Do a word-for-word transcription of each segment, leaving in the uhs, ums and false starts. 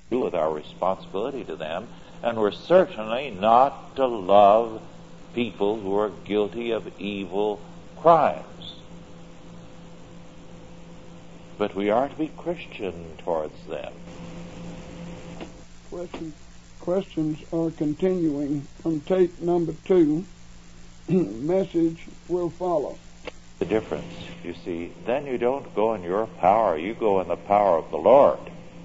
do with our responsibility to them, and we're certainly not to love people who are guilty of evil crimes. But we are to be Christian towards them. Question, questions are continuing on tape number two. Message will follow. The difference, you see, then you don't go in your power, you go in the power of the Lord.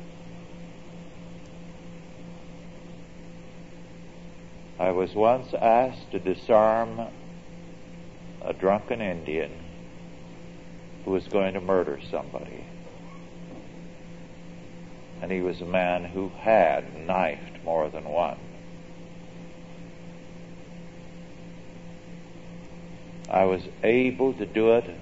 I was once asked to disarm a drunken Indian who was going to murder somebody. And he was a man who had knifed more than one. I was able to do it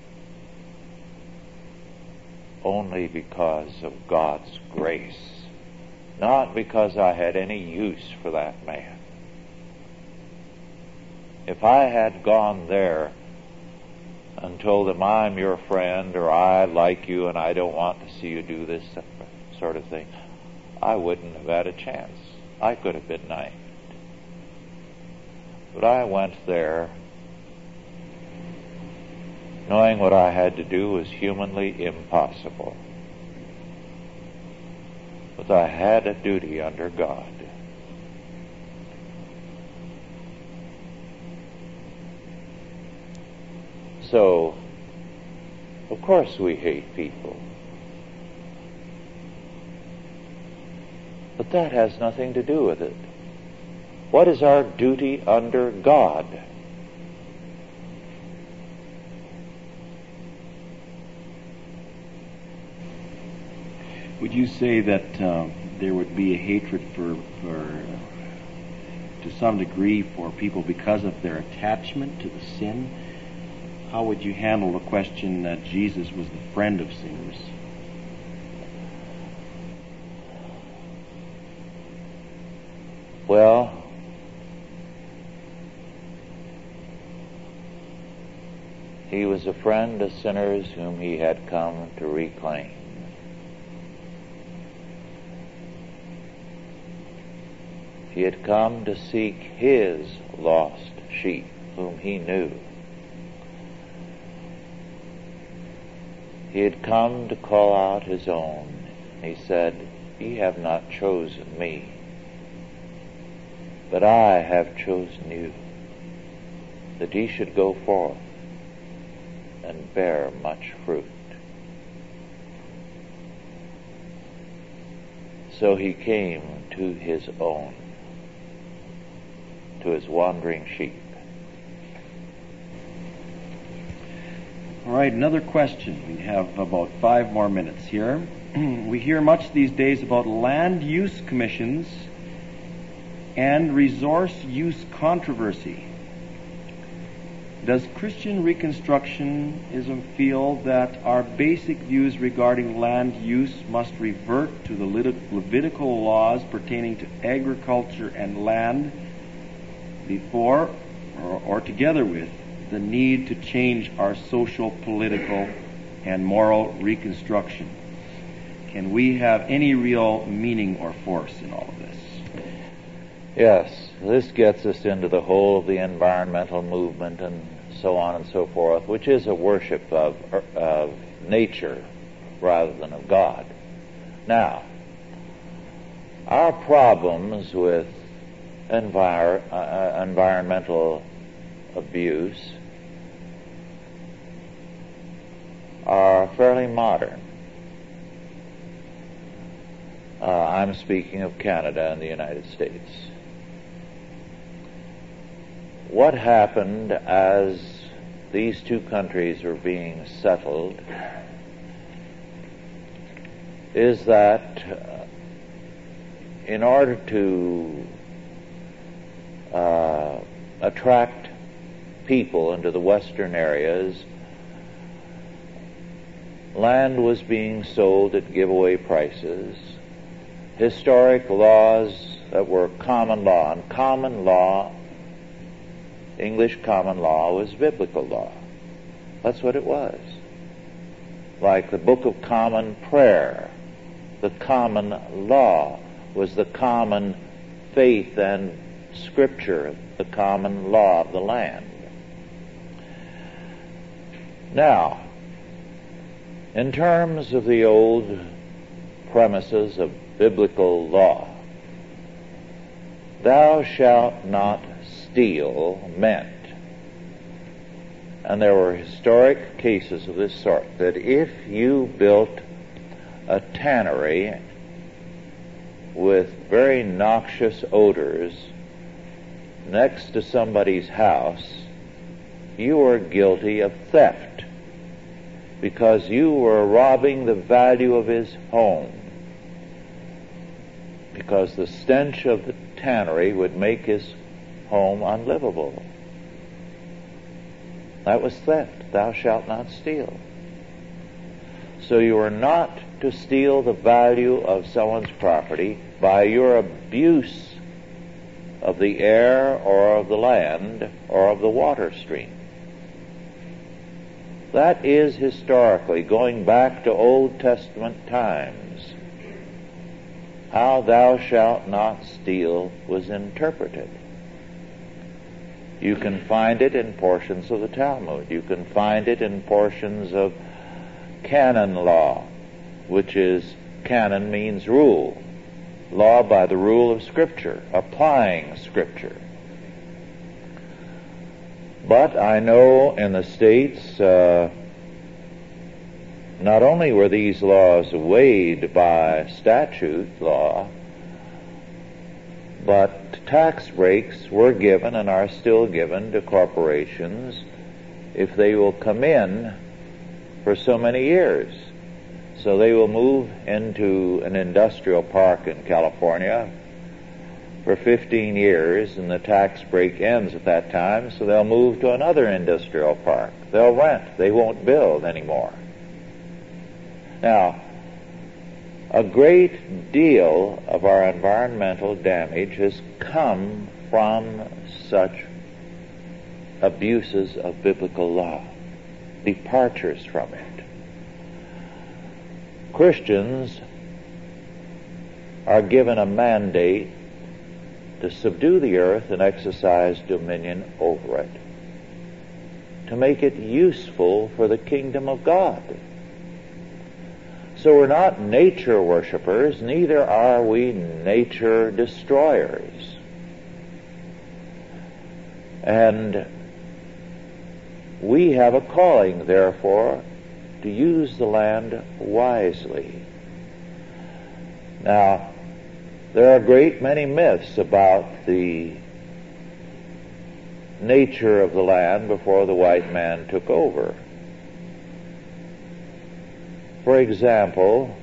only because of God's grace, not because I had any use for that man. If I had gone there and told him, I'm your friend, or I like you and I don't want to see you do this sort of thing, I wouldn't have had a chance. I could have been knifed. But I went there knowing what I had to do was humanly impossible. But I had a duty under God. So, of course we hate people. But that has nothing to do with it. What is our duty under God? Would you say that uh, there would be a hatred for, for uh, to some degree, for people because of their attachment to the sin? How would you handle the question that Jesus was the friend of sinners? Well, he was a friend of sinners whom he had come to reclaim. He had come to seek his lost sheep, whom he knew. He had come to call out his own. He said, ye have not chosen me, but I have chosen you, that ye should go forth and bear much fruit. So he came to his own, to his wandering sheep. All right, another question. We have about five more minutes here. We hear much these days about land use commissions and resource use controversy. Does Christian Reconstructionism feel that our basic views regarding land use must revert to the Levitical laws pertaining to agriculture and land before or, or together with the need to change our social, political, and moral reconstruction? Can we have any real meaning or force in all of this? Yes, this gets us into the whole of the environmental movement and so on and so forth, which is a worship of, of nature rather than of God. Now, our problems with envir- uh, environmental abuse are fairly modern. Uh, I'm speaking of Canada and the United States. What happened as these two countries were being settled is that uh, in order to uh, attract people into the western areas, land was being sold at giveaway prices. Historic laws that were common law, and common law, English common law, was biblical law. That's what it was. Like the Book of Common Prayer the common law, was the common faith and scripture, the common law of the land. Now, in terms of the old premises of biblical law, thou shalt not steal meant, and there were historic cases of this sort, that if you built a tannery with very noxious odors next to somebody's house, you were guilty of theft, because you were robbing the value of his home, because the stench of the tannery would make his home unlivable. That was theft. Thou shalt not steal. So you are not to steal the value of someone's property by your abuse of the air or of the land or of the water stream. That is historically, going back to Old Testament times, how thou shalt not steal was interpreted. You can find it in portions of the Talmud. You can find it in portions of canon law, which is, canon means rule. Law by the rule of Scripture, applying Scripture. But I know in the States, uh, not only were these laws weighed by statute law, but tax breaks were given and are still given to corporations if they will come in for so many years. So they will move into an industrial park in California for fifteen years, and the tax break ends at that time, so they'll move to another industrial park. They'll rent. They won't build anymore. Now, a great deal of our environmental damage has come from such abuses of biblical law, departures from it. Christians are given a mandate to subdue the earth and exercise dominion over it, to make it useful for the kingdom of God. So we're not nature worshipers, neither are we nature destroyers. And we have a calling, therefore, to use the land wisely. Now, there are a great many myths about the nature of the land before the white man took over. For example,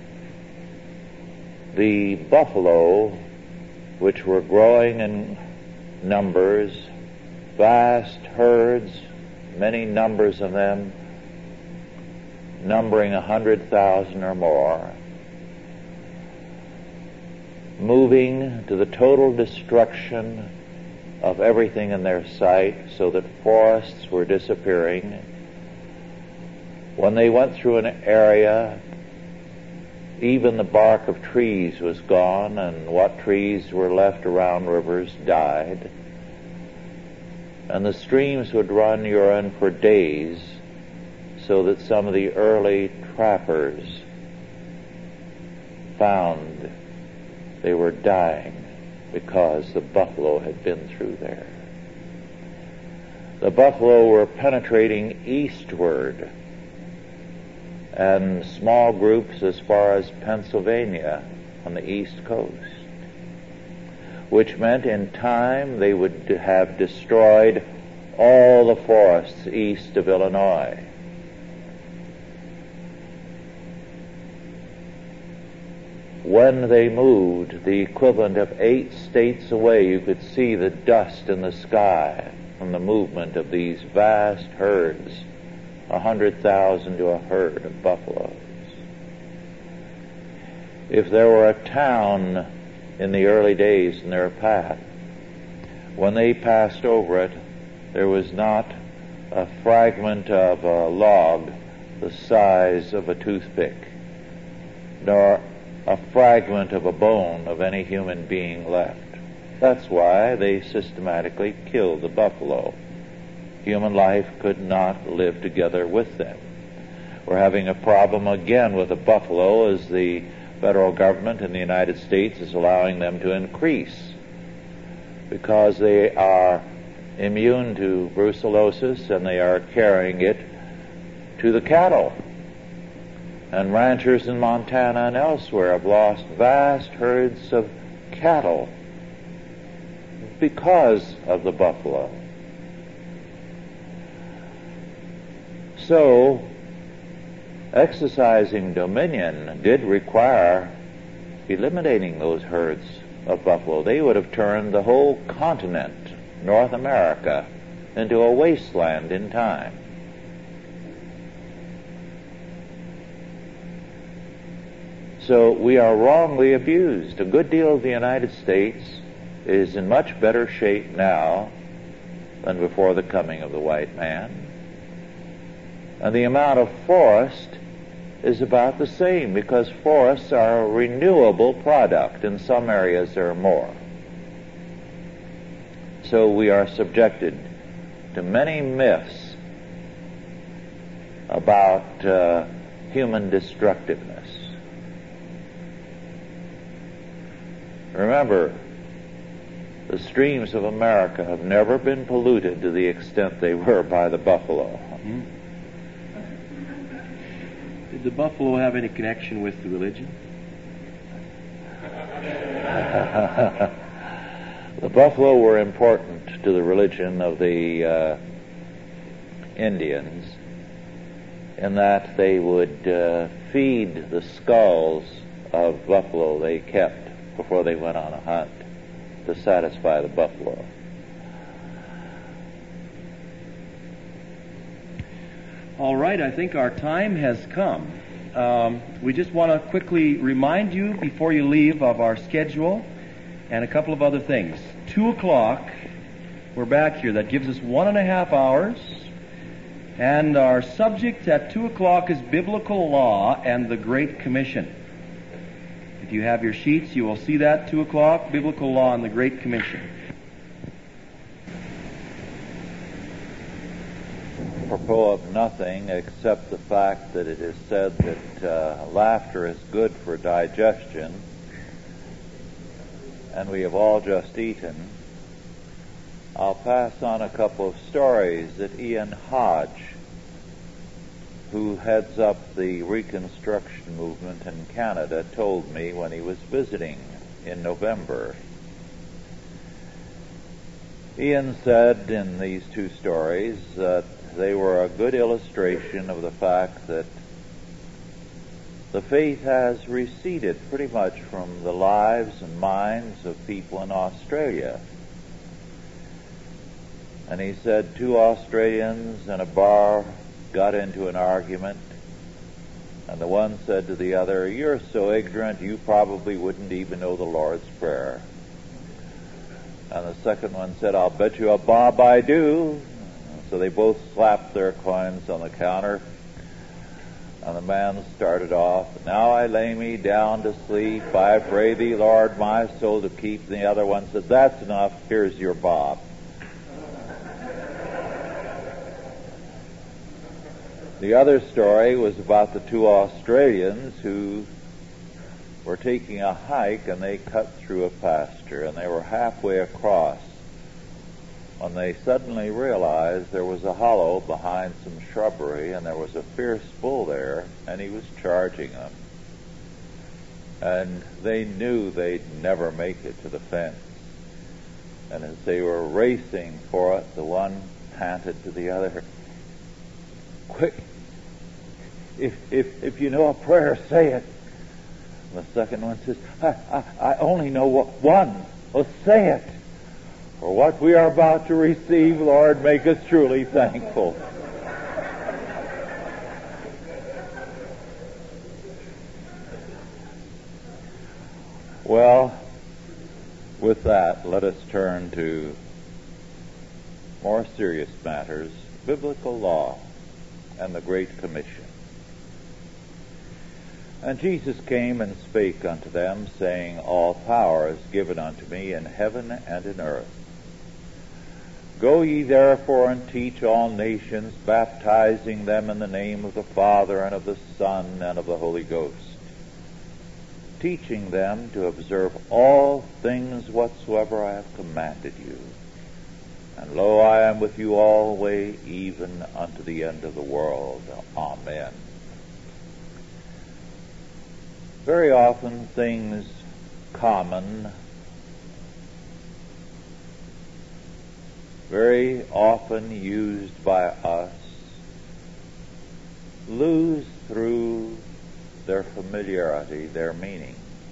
the buffalo, which were growing in numbers, vast herds, many numbers of them, numbering a hundred thousand or more, moving to the total destruction of everything in their sight, so that forests were disappearing. When they went through an area, even the bark of trees was gone, and what trees were left around rivers died. And the streams would run urine for days, so that some of the early trappers found they were dying because the buffalo had been through there. The buffalo were penetrating eastward, and small groups as far as Pennsylvania on the east coast, which meant in time they would have destroyed all the forests east of Illinois. When they moved the equivalent of eight states away, you could see the dust in the sky from the movement of these vast herds, a hundred thousand to a herd of buffaloes. If there were a town in the early days in their path, when they passed over it, there was not a fragment of a log the size of a toothpick, nor a fragment of a bone of any human being left. That's why they systematically killed the buffalo. Human life could not live together with them. We're having a problem again with the buffalo as the federal government in the United States is allowing them to increase because they are immune to brucellosis and they are carrying it to the cattle. And ranchers in Montana and elsewhere have lost vast herds of cattle because of the buffalo. So, exercising dominion did require eliminating those herds of buffalo. They would have turned the whole continent, North America, into a wasteland in time. So we are wrongly abused. A good deal of the United States is in much better shape now than before the coming of the white man. And the amount of forest is about the same because forests are a renewable product. In some areas there are more. So we are subjected to many myths about uh, human destructiveness. Remember, the streams of America have never been polluted to the extent they were by the buffalo. Mm-hmm. Did the buffalo have any connection with the religion? The buffalo were important to the religion of the uh, Indians in that they would uh, feed the skulls of buffalo they kept before they went on a hunt to satisfy the buffalo. All right, I think our time has come. Um, we just want to quickly remind you before you leave of our schedule and a couple of other things. Two o'clock, we're back here. That gives us one and a half hours. And our subject at two o'clock is biblical law and the Great Commission. If you have your sheets, you will see that, two o'clock, biblical law and the Great Commission. Apropos of nothing except the fact that it is said that uh, laughter is good for digestion, and we have all just eaten, I'll pass on a couple of stories that Ian Hodge, who heads up the Reconstruction movement in Canada, told me when he was visiting in November. Ian said in these two stories that they were a good illustration of the fact that the faith has receded pretty much from the lives and minds of people in Australia. And he said two Australians in a bar got into an argument, and the one said to the other, "You're so ignorant you probably wouldn't even know the Lord's Prayer." And the second one said, "I'll bet you a bob I do." So they both slapped their coins on the counter, and the man started off, "Now I lay me down to sleep, I pray thee, Lord, my soul to keep." And the other one said, "That's enough, here's your bob." The other story was about the two Australians who were taking a hike, and they cut through a pasture, and they were halfway across when they suddenly realized there was a hollow behind some shrubbery, and there was a fierce bull there, and he was charging them. And they knew they'd never make it to the fence. And as they were racing for it, the one panted to the other, "Quick, if if if you know a prayer, say it." And the second one says, I, I, I only know one. Well, say it. For what we are about to receive, Lord, make us truly thankful. Well, with that, let us turn to more serious matters, biblical law and the Great Commission. And Jesus came and spake unto them, saying, All power is given unto me in heaven and in earth. Go ye therefore and teach all nations, baptizing them in the name of the Father and of the Son and of the Holy Ghost, teaching them to observe all things whatsoever I have commanded you. And lo, I am with you always, even unto the end of the world. Amen. Very often things common, very often used by us, lose through their familiarity, their meaning.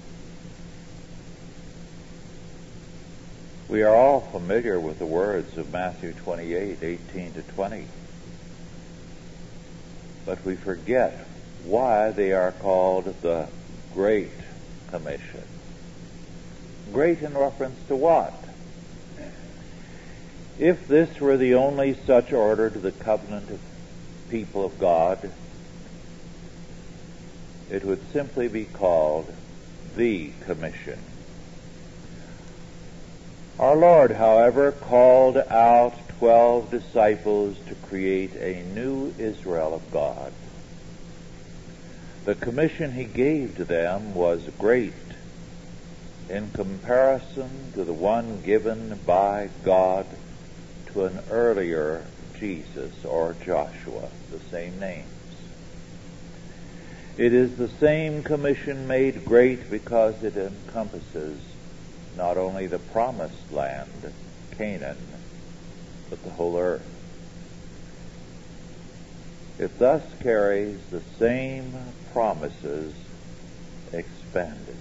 We are all familiar with the words of Matthew twenty-eight, eighteen to twenty. But we forget why they are called the Great Commission. Great in reference to what? If this were the only such order to the covenant of people of God, it would simply be called the Commission. Our Lord, however, called out twelve disciples to create a new Israel of God. The commission he gave to them was great in comparison to the one given by God to an earlier Jesus or Joshua, the same names. It is the same commission made great because it encompasses not only the promised land, Canaan, but the whole earth. It thus carries the same promises expanded.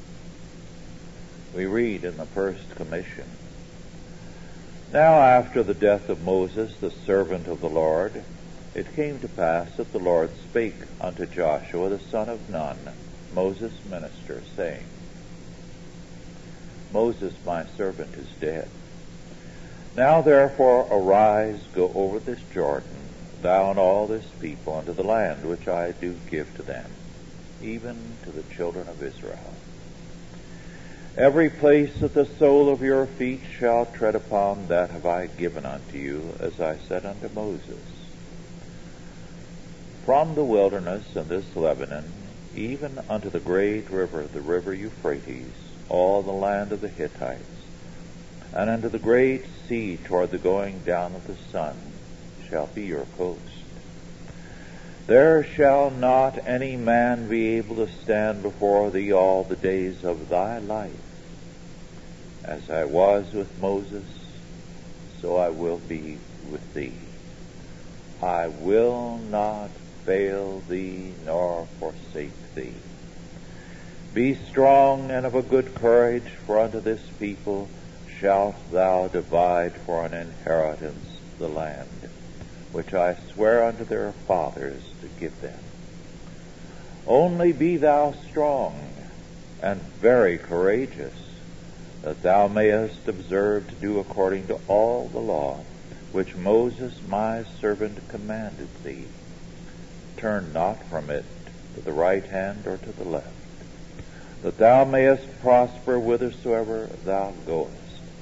We read in the first commission, Now after the death of Moses, the servant of the Lord, it came to pass that the Lord spake unto Joshua the son of Nun, Moses' minister, saying, Moses my servant is dead. Now therefore arise, go over this Jordan, thou and all this people, unto the land which I do give to them, even to the children of Israel. Every place that the sole of your feet shall tread upon, that have I given unto you, as I said unto Moses. From the wilderness and this Lebanon, even unto the great river, the river Euphrates, all the land of the Hittites, and unto the great sea toward the going down of the sun, shall be your coast. There shall not any man be able to stand before thee all the days of thy life. As I was with Moses, so I will be with thee. I will not fail thee nor forsake thee. Be strong and of a good courage, for unto this people shalt thou divide for an inheritance the land, which I swear unto their fathers to give them. Only be thou strong and very courageous, that thou mayest observe to do according to all the law which Moses my servant commanded thee. Turn not from it to the right hand or to the left, that thou mayest prosper whithersoever thou goest.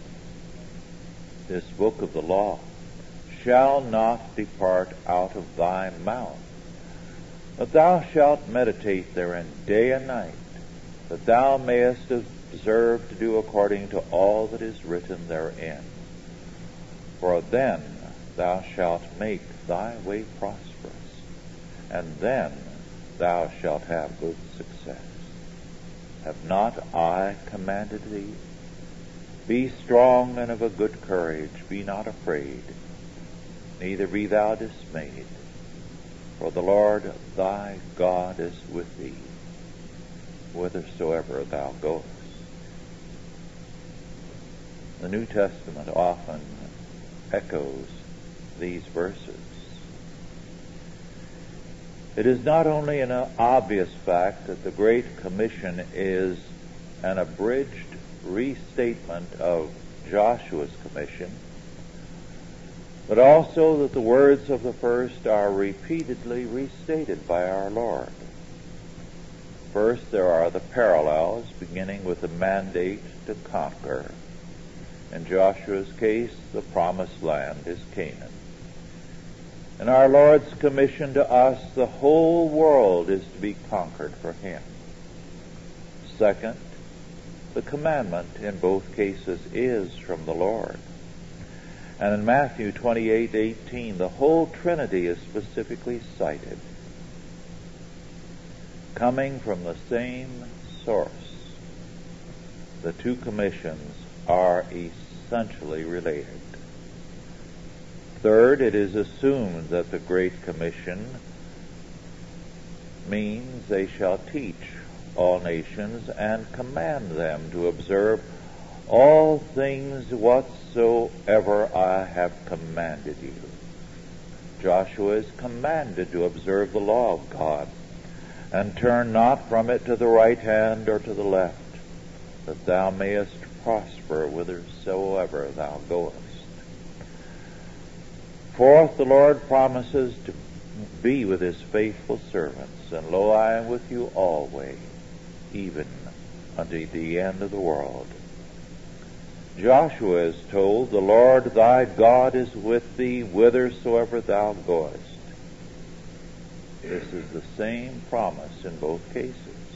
This book of the law shall not depart out of thy mouth, but thou shalt meditate therein day and night, that thou mayest observe to do according to all that is written therein. For then thou shalt make thy way prosperous, and then thou shalt have good success. Have not I commanded thee? Be strong and of a good courage, be not afraid, neither be thou dismayed, for the Lord thy God is with thee, whithersoever thou goest. The New Testament often echoes these verses. It is not only an obvious fact that the Great Commission is an abridged restatement of Joshua's commission, but also that the words of the first are repeatedly restated by our Lord. First, there are the parallels, beginning with the mandate to conquer. In Joshua's case, the promised land is Canaan. In our Lord's commission to us, the whole world is to be conquered for him. Second, the commandment in both cases is from the Lord. And in Matthew twenty-eight eighteen, the whole Trinity is specifically cited, coming from the same source. The two commissions are essentially related. Third, it is assumed that the Great Commission means they shall teach all nations and command them to observe all things whatsoever I have commanded you. Joshua is commanded to observe the law of God and turn not from it to the right hand or to the left, that thou mayest prosper whithersoever thou goest. Fourth, the Lord promises to be with his faithful servants, and lo, I am with you always, even unto the end of the world. Joshua is told, the Lord thy God is with thee whithersoever thou goest. This is the same promise in both cases.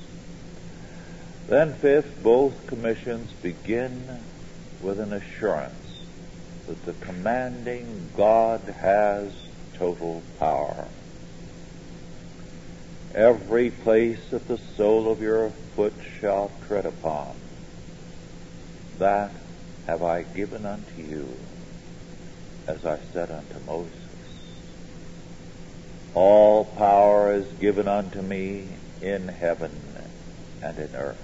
Then fifth, both commissions begin with an assurance that the commanding God has total power. Every place that the sole of your foot shall tread upon, that have I given unto you, as I said unto Moses. All power is given unto me in heaven and in earth.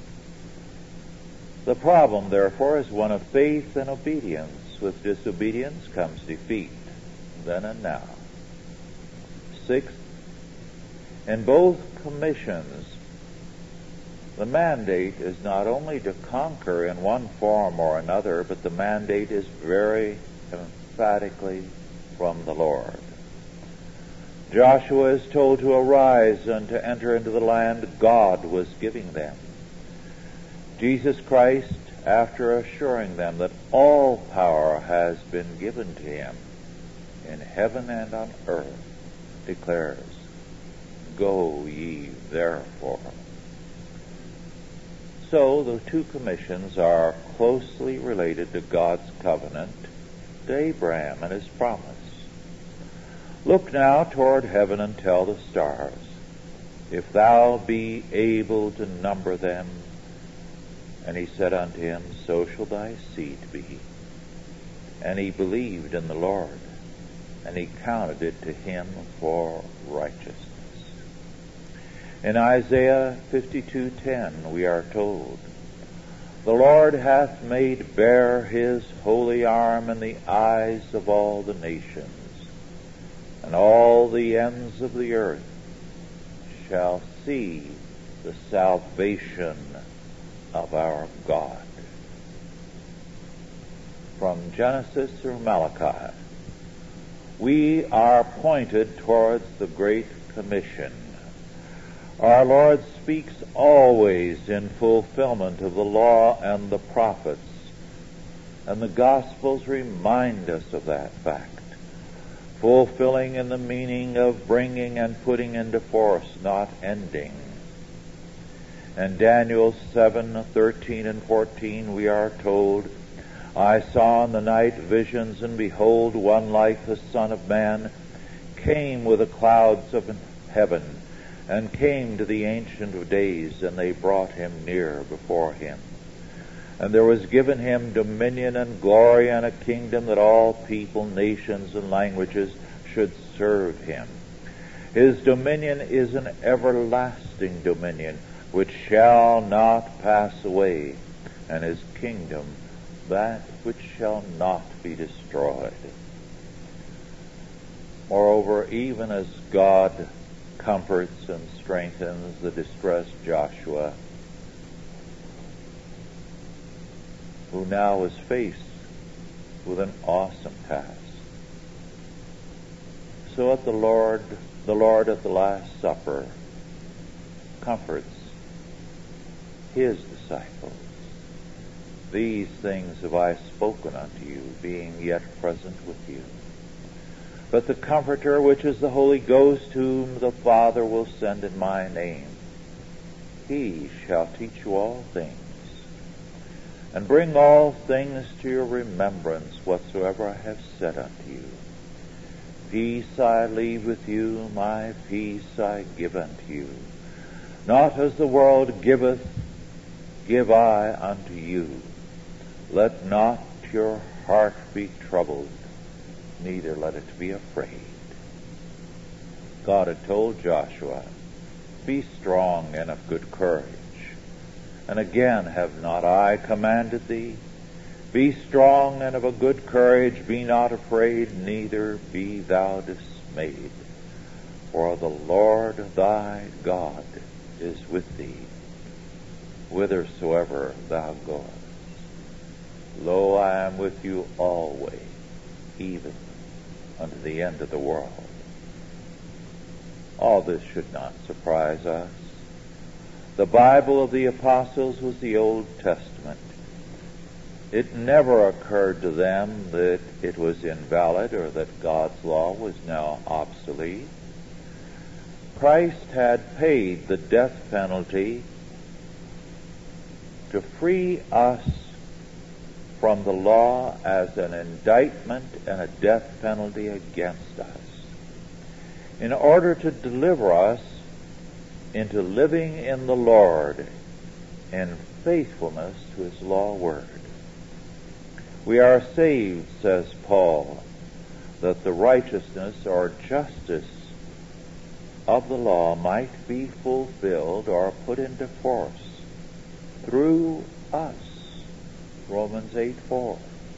The problem, therefore, is one of faith and obedience. With disobedience comes defeat, then and now. Sixth, in both commissions, the mandate is not only to conquer in one form or another, but the mandate is very emphatically from the Lord. Joshua is told to arise and to enter into the land God was giving them. Jesus Christ, after assuring them that all power has been given to him in heaven and on earth, declares, Go ye therefore. So the two commissions are closely related to God's covenant to Abraham and his promise. Look now toward heaven and tell the stars, if thou be able to number them. And he said unto him, So shall thy seed be. And he believed in the Lord, and he counted it to him for righteousness. In Isaiah fifty-two ten we are told, The Lord hath made bare his holy arm in the eyes of all the nations, and all the ends of the earth shall see the salvation of our God. From Genesis through Malachi, we are pointed towards the Great Commission. Our Lord speaks always in fulfillment of the law and the prophets, and the Gospels remind us of that fact, fulfilling in the meaning of bringing and putting into force, not ending. In Daniel seven thirteen and fourteen we are told, I saw in the night visions, and behold, one like the Son of Man came with the clouds of heaven, and came to the Ancient of Days, and they brought him near before him. And there was given him dominion and glory and a kingdom, that all people, nations, and languages should serve him. His dominion is an everlasting dominion, which shall not pass away, and his kingdom that which shall not be destroyed. Moreover, even as God comforts and strengthens the distressed Joshua, who now is faced with an awesome task, so at the Lord, the Lord at the Last Supper comforts his disciples. These things have I spoken unto you, being yet present with you. But the Comforter, which is the Holy Ghost, whom the Father will send in my name, he shall teach you all things, and bring all things to your remembrance whatsoever I have said unto you. Peace I leave with you, my peace I give unto you. Not as the world giveth, give I unto you. Let not your heart be troubled, neither let it be afraid. God had told Joshua, be strong and of good courage. And again, have not I commanded thee? Be strong and of a good courage, be not afraid, neither be thou dismayed. For the Lord thy God is with thee, whithersoever thou goest. Lo, I am with you always, even unto the end of the world. All this should not surprise us. The Bible of the Apostles was the Old Testament. It never occurred to them that it was invalid or that God's law was now obsolete. Christ had paid the death penalty to free us from the law as an indictment and a death penalty against us, in order to deliver us into living in the Lord in faithfulness to his law word. We are saved, says Paul, that the righteousness or justice of the law might be fulfilled or put into force through us. Romans eight four.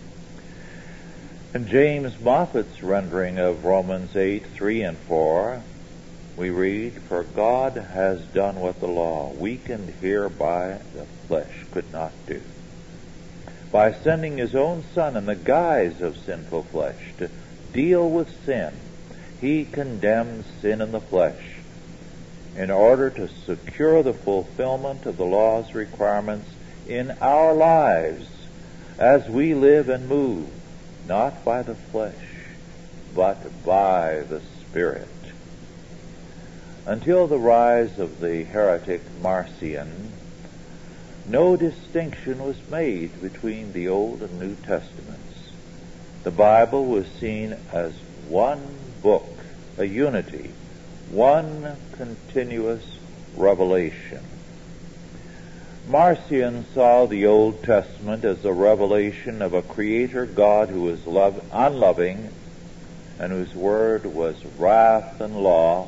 In James Moffat's rendering of Romans eight three and four, we read, for God has done what the law, weakened hereby the flesh, could not do, by sending his own Son in the guise of sinful flesh to deal with sin. He condemns sin in the flesh in order to secure the fulfillment of the law's requirements in our lives as we live and move, not by the flesh, but by the Spirit. Until the rise of the heretic Marcion, no distinction was made between the Old and New Testaments. The Bible was seen as one book, a unity, one continuous revelation. Marcion saw the Old Testament as a revelation of a Creator God who was love, unloving and whose word was wrath and law,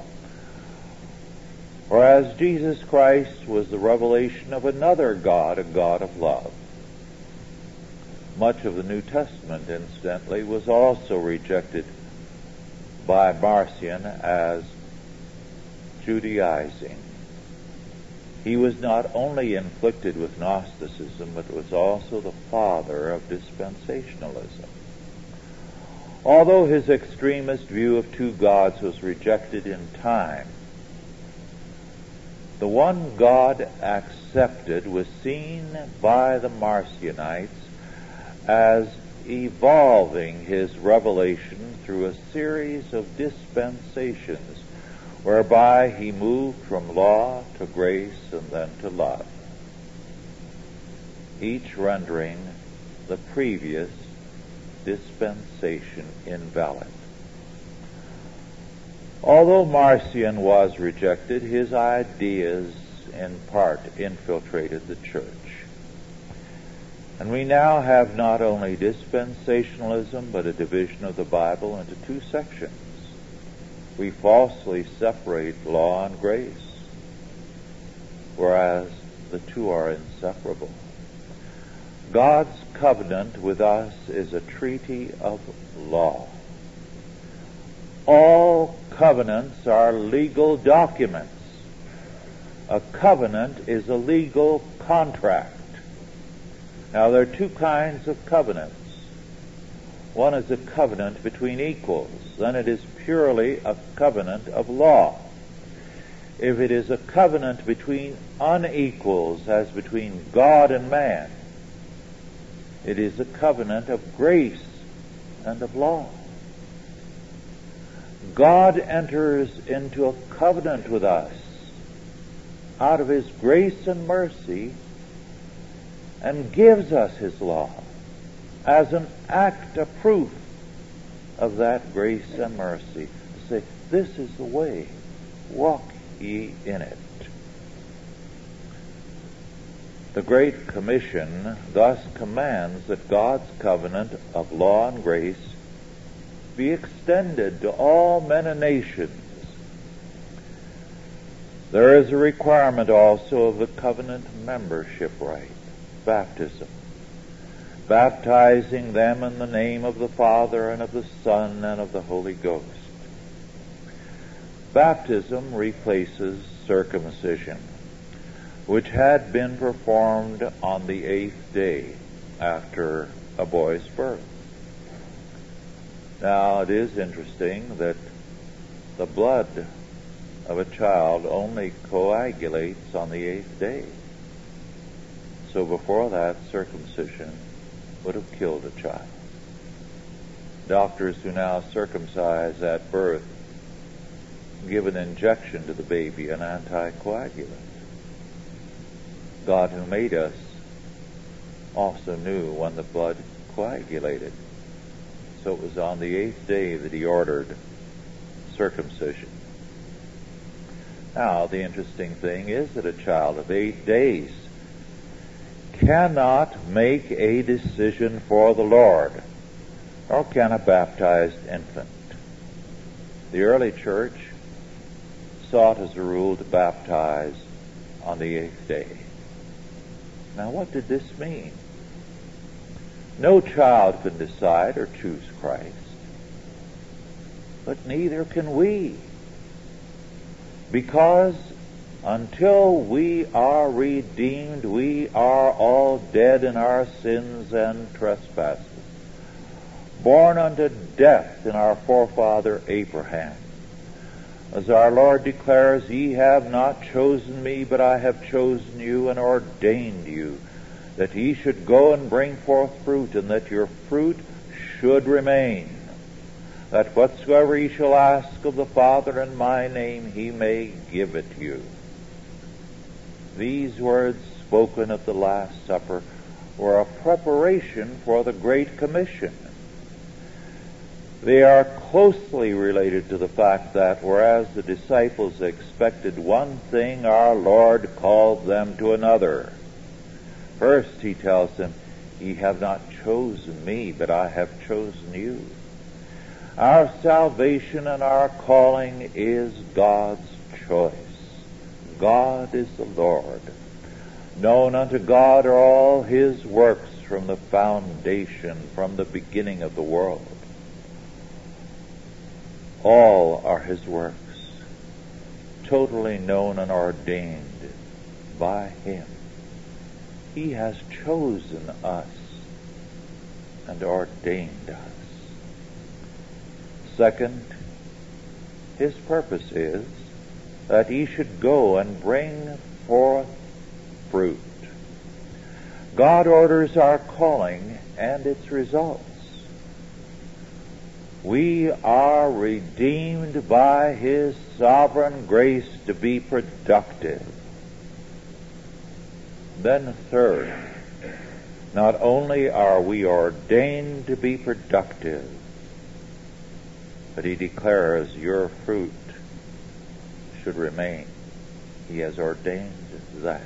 whereas Jesus Christ was the revelation of another God, a God of love. Much of the New Testament, incidentally, was also rejected by Marcion as Judaizing. He was not only inflicted with Gnosticism, but was also the father of dispensationalism. Although his extremist view of two gods was rejected in time, the one God accepted was seen by the Marcionites as evolving his revelation through a series of dispensations whereby he moved from law to grace and then to love, each rendering the previous dispensation invalid. Although Marcion was rejected, his ideas in part infiltrated the church. And we now have not only dispensationalism, but a division of the Bible into two sections. We falsely separate law and grace, whereas the two are inseparable. God's covenant with us is a treaty of law. All covenants are legal documents. A covenant is a legal contract. Now, there are two kinds of covenants. One is a covenant between equals. Then it is purely a covenant of law. if it is a covenant between unequals, as between God and man, it is a covenant of grace and of law. God enters into a covenant with us out of His grace and mercy and gives us His law as an act, a proof of that grace and mercy, to say, this is the way, walk ye in it. The Great Commission thus commands that God's covenant of law and grace be extended to all men and nations. There is a requirement also of the covenant membership rite, baptism, baptizing them in the name of the Father and of the Son and of the Holy Ghost. Baptism replaces circumcision, which had been performed on the eighth day after a boy's birth. Now, it is interesting that the blood of a child only coagulates on the eighth day. So before that, circumcision would have killed a child. Doctors who now circumcise at birth give an injection to the baby, an anticoagulant. God, who made us, also knew when the blood coagulated. So it was on the eighth day that He ordered circumcision. Now, the interesting thing is that a child of eight days cannot make a decision for the Lord, nor can a baptized infant. The early church sought as a rule to baptize on the eighth day. Now, what did this mean? No child can decide or choose Christ, but neither can we, because until we are redeemed, we are all dead in our sins and trespasses, born unto death in our forefather Abraham. As our Lord declares, ye have not chosen me, but I have chosen you and ordained you, that ye should go and bring forth fruit, and that your fruit should remain, that whatsoever ye shall ask of the Father in my name, He may give it you. These words spoken at the Last Supper were a preparation for the Great Commission. They are closely related to the fact that, whereas the disciples expected one thing, our Lord called them to another. First, He tells them, ye have not chosen me, but I have chosen you. Our salvation and our calling is God's choice. God is the Lord. Known unto God are all His works from the foundation, from the beginning of the world. All are His works, totally known and ordained by Him. He has chosen us and ordained us. Second, His purpose is that ye should go and bring forth fruit. God orders our calling and its results. We are redeemed by His sovereign grace to be productive. Then third, not only are we ordained to be productive, but He declares your fruit should remain. He has ordained that.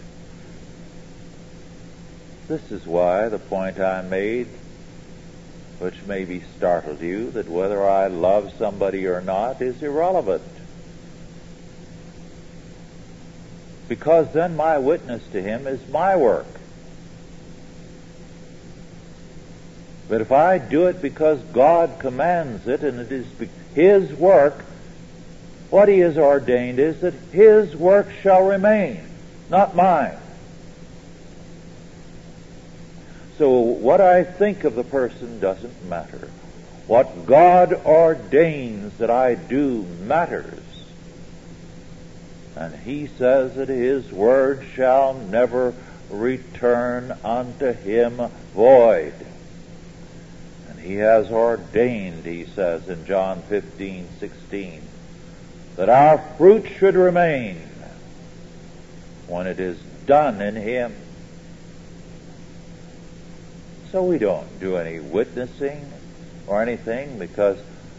This is why the point I made, which maybe startled you, that whether I love somebody or not is irrelevant. Because then my witness to him is my work. But if I do it because God commands it and it is His work, what He has ordained is that His work shall remain, not mine. So what I think of the person doesn't matter. What God ordains that I do matters. And he says that his word shall never return unto him void. And he has ordained, he says in John fifteen sixteen, that our fruit should remain when it is done in him. So we don't do any witnessing or anything because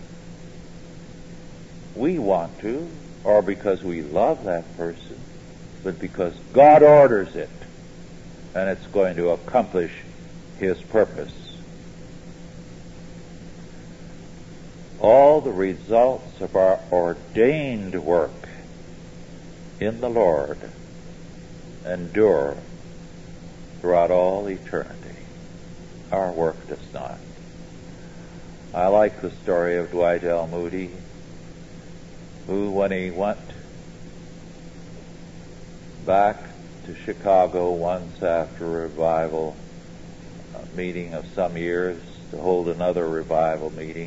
we want to, or because we love that person, but because God orders it, and it's going to accomplish his purpose. All the results of our ordained work in the Lord endure throughout all eternity. Our work does not. I like the story of Dwight L. Moody, who, when he went back to Chicago once after a revival a meeting of some years to hold another revival meeting,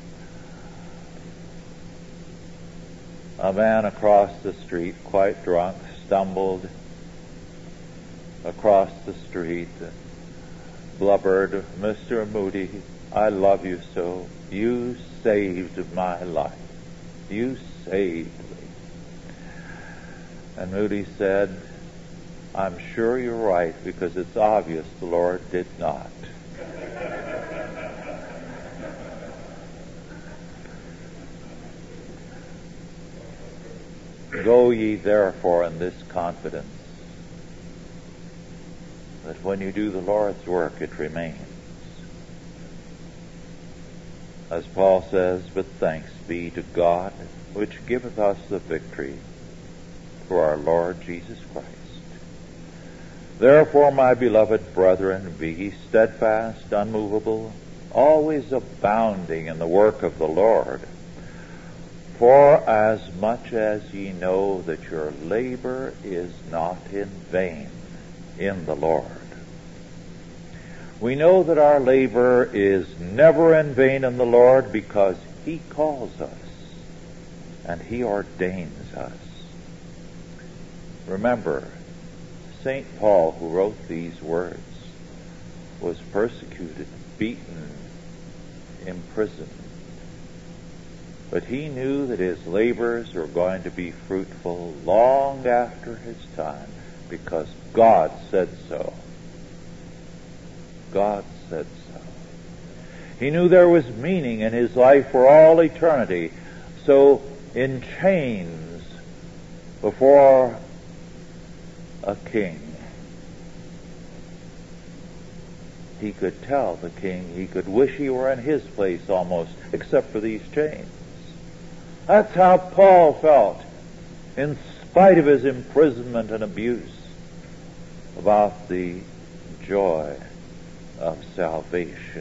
a man across the street, quite drunk, stumbled across the street and blubbered, "Mister Moody, I love you so. You saved my life. You saved me." And Moody said, "I'm sure you're right, because it's obvious the Lord did not." Go ye therefore in this confidence, that when you do the Lord's work, it remains. As Paul says, "But thanks be to God, which giveth us the victory through our Lord Jesus Christ. Therefore, my beloved brethren, be ye steadfast, unmovable, always abounding in the work of the Lord. For as much as ye know that your labor is not in vain in the Lord." We know that our labor is never in vain in the Lord because he calls us and he ordains us. Remember, Saint Paul, who wrote these words, was persecuted, beaten, imprisoned. But he knew that his labors were going to be fruitful long after his time because God said so. God said so. He knew there was meaning in his life for all eternity. So in chains before a king, he could tell the king he could wish he were in his place almost, except for these chains. That's how Paul felt, in spite of his imprisonment and abuse, about the joy of salvation.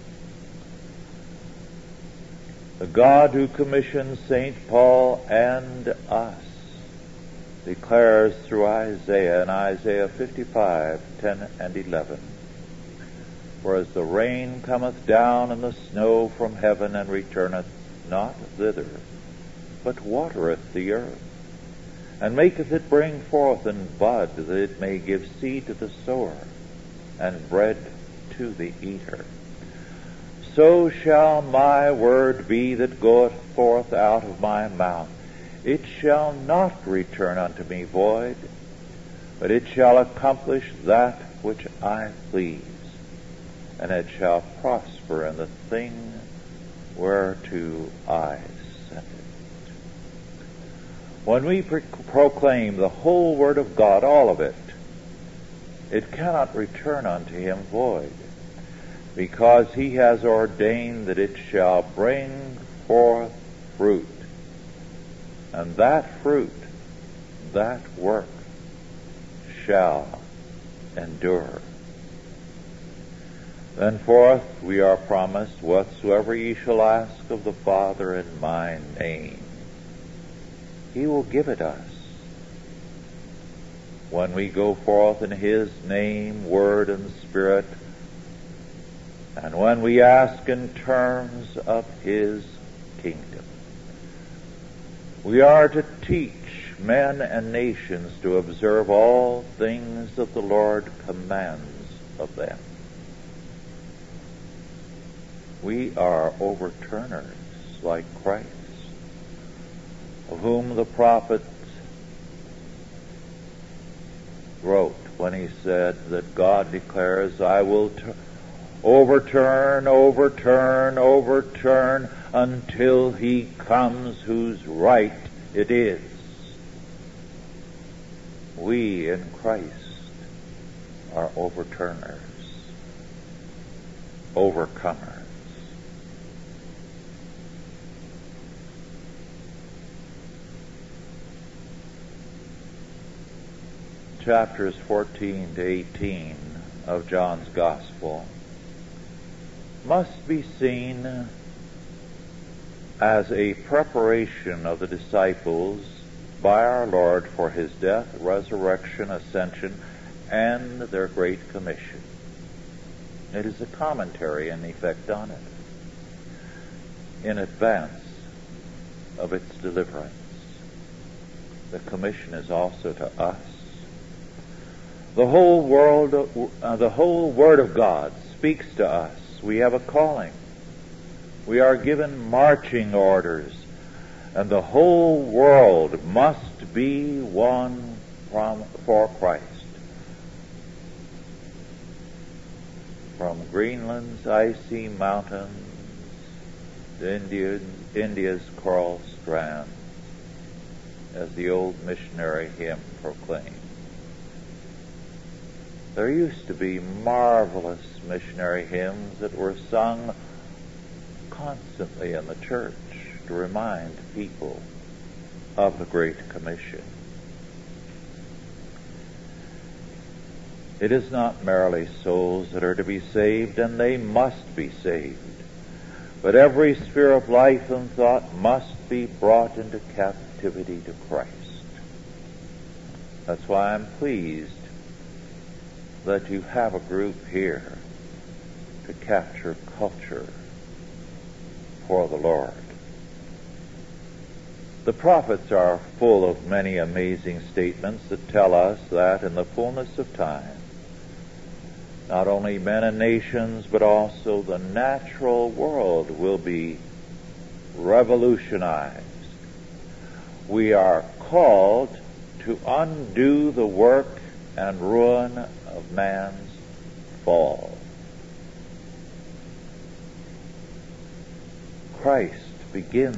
The God who commissions Saint Paul and us declares through Isaiah in Isaiah fifty-five, ten and eleven, "For as the rain cometh down and the snow from heaven, and returneth not thither, but watereth the earth, and maketh it bring forth and bud, that it may give seed to the sower, and bread to the eater, so shall my word be that goeth forth out of my mouth. It shall not return unto me void, but it shall accomplish that which I please, and it shall prosper in the thing whereto I sent it." When we pro- proclaim the whole Word of God, all of it, it cannot return unto him void, because he has ordained that it shall bring forth fruit. And that fruit, that work, shall endure. Then forth we are promised, "Whatsoever ye shall ask of the Father in my name, he will give it us." When we go forth in his name, word, and spirit, and when we ask in terms of his kingdom, we are to teach men and nations to observe all things that the Lord commands of them. We are overturners like Christ, of whom the prophet wrote when he said that God declares, I will t- overturn, overturn, overturn until he comes whose right it is. We in Christ are overturners, overcomers. Chapters fourteen to eighteen of John's Gospel must be seen as a preparation of the disciples by our Lord for his death, resurrection, ascension, and their Great Commission. It is a commentary, in effect, on it, in advance of its deliverance. The commission is also to us. The whole world, uh, the whole Word of God speaks to us. We have a calling. We are given marching orders, and the whole world must be one from, for Christ. From Greenland's icy mountains to India, India's coral strands, as the old missionary hymn proclaimed. There used to be marvelous missionary hymns that were sung constantly in the church to remind people of the Great Commission. It is not merely souls that are to be saved, and they must be saved, but every sphere of life and thought must be brought into captivity to Christ. That's why I'm pleased that you have a group here to capture culture for the Lord. The prophets are full of many amazing statements that tell us that in the fullness of time, not only men and nations, but also the natural world will be revolutionized. We are called to undo the work and ruin of man's fall. Christ begins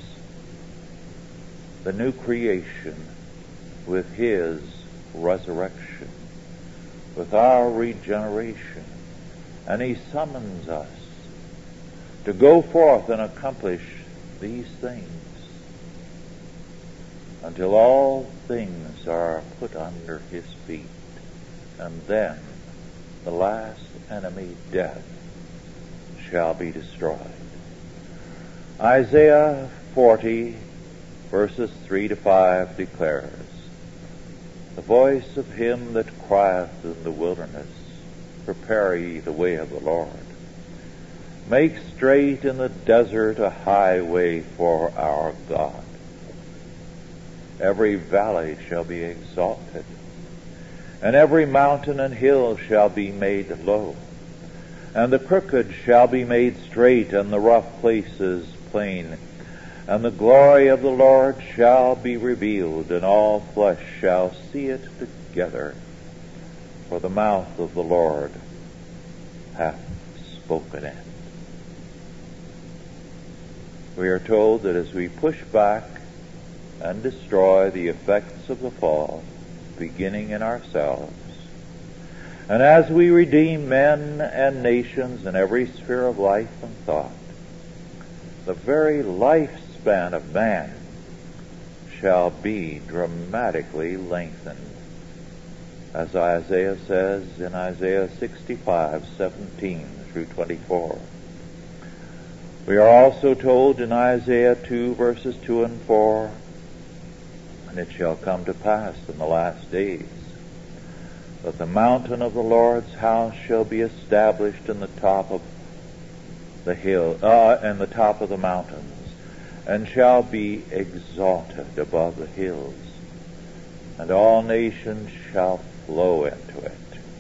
the new creation with his resurrection, with our regeneration, and he summons us to go forth and accomplish these things until all things are put under his feet. And then the last enemy, death, shall be destroyed. Isaiah forty, verses three to five declares, the voice of him that crieth in the wilderness, prepare ye the way of the Lord. Make straight in the desert a highway for our God. Every valley shall be exalted, and every mountain and hill shall be made low, and the crooked shall be made straight, and the rough places plain. And the glory of the Lord shall be revealed, and all flesh shall see it together, for the mouth of the Lord hath spoken it. We are told that as we push back and destroy the effects of the fall, beginning in ourselves, and as we redeem men and nations in every sphere of life and thought, the very lifespan of man shall be dramatically lengthened. As Isaiah says in Isaiah sixty-five, seventeen through twenty-four. We are also told in Isaiah two, verses two and four, and it shall come to pass in the last days that the mountain of the Lord's house shall be established in the top of the hill, uh, and the top of the mountains, and shall be exalted above the hills. and all nations shall flow into it.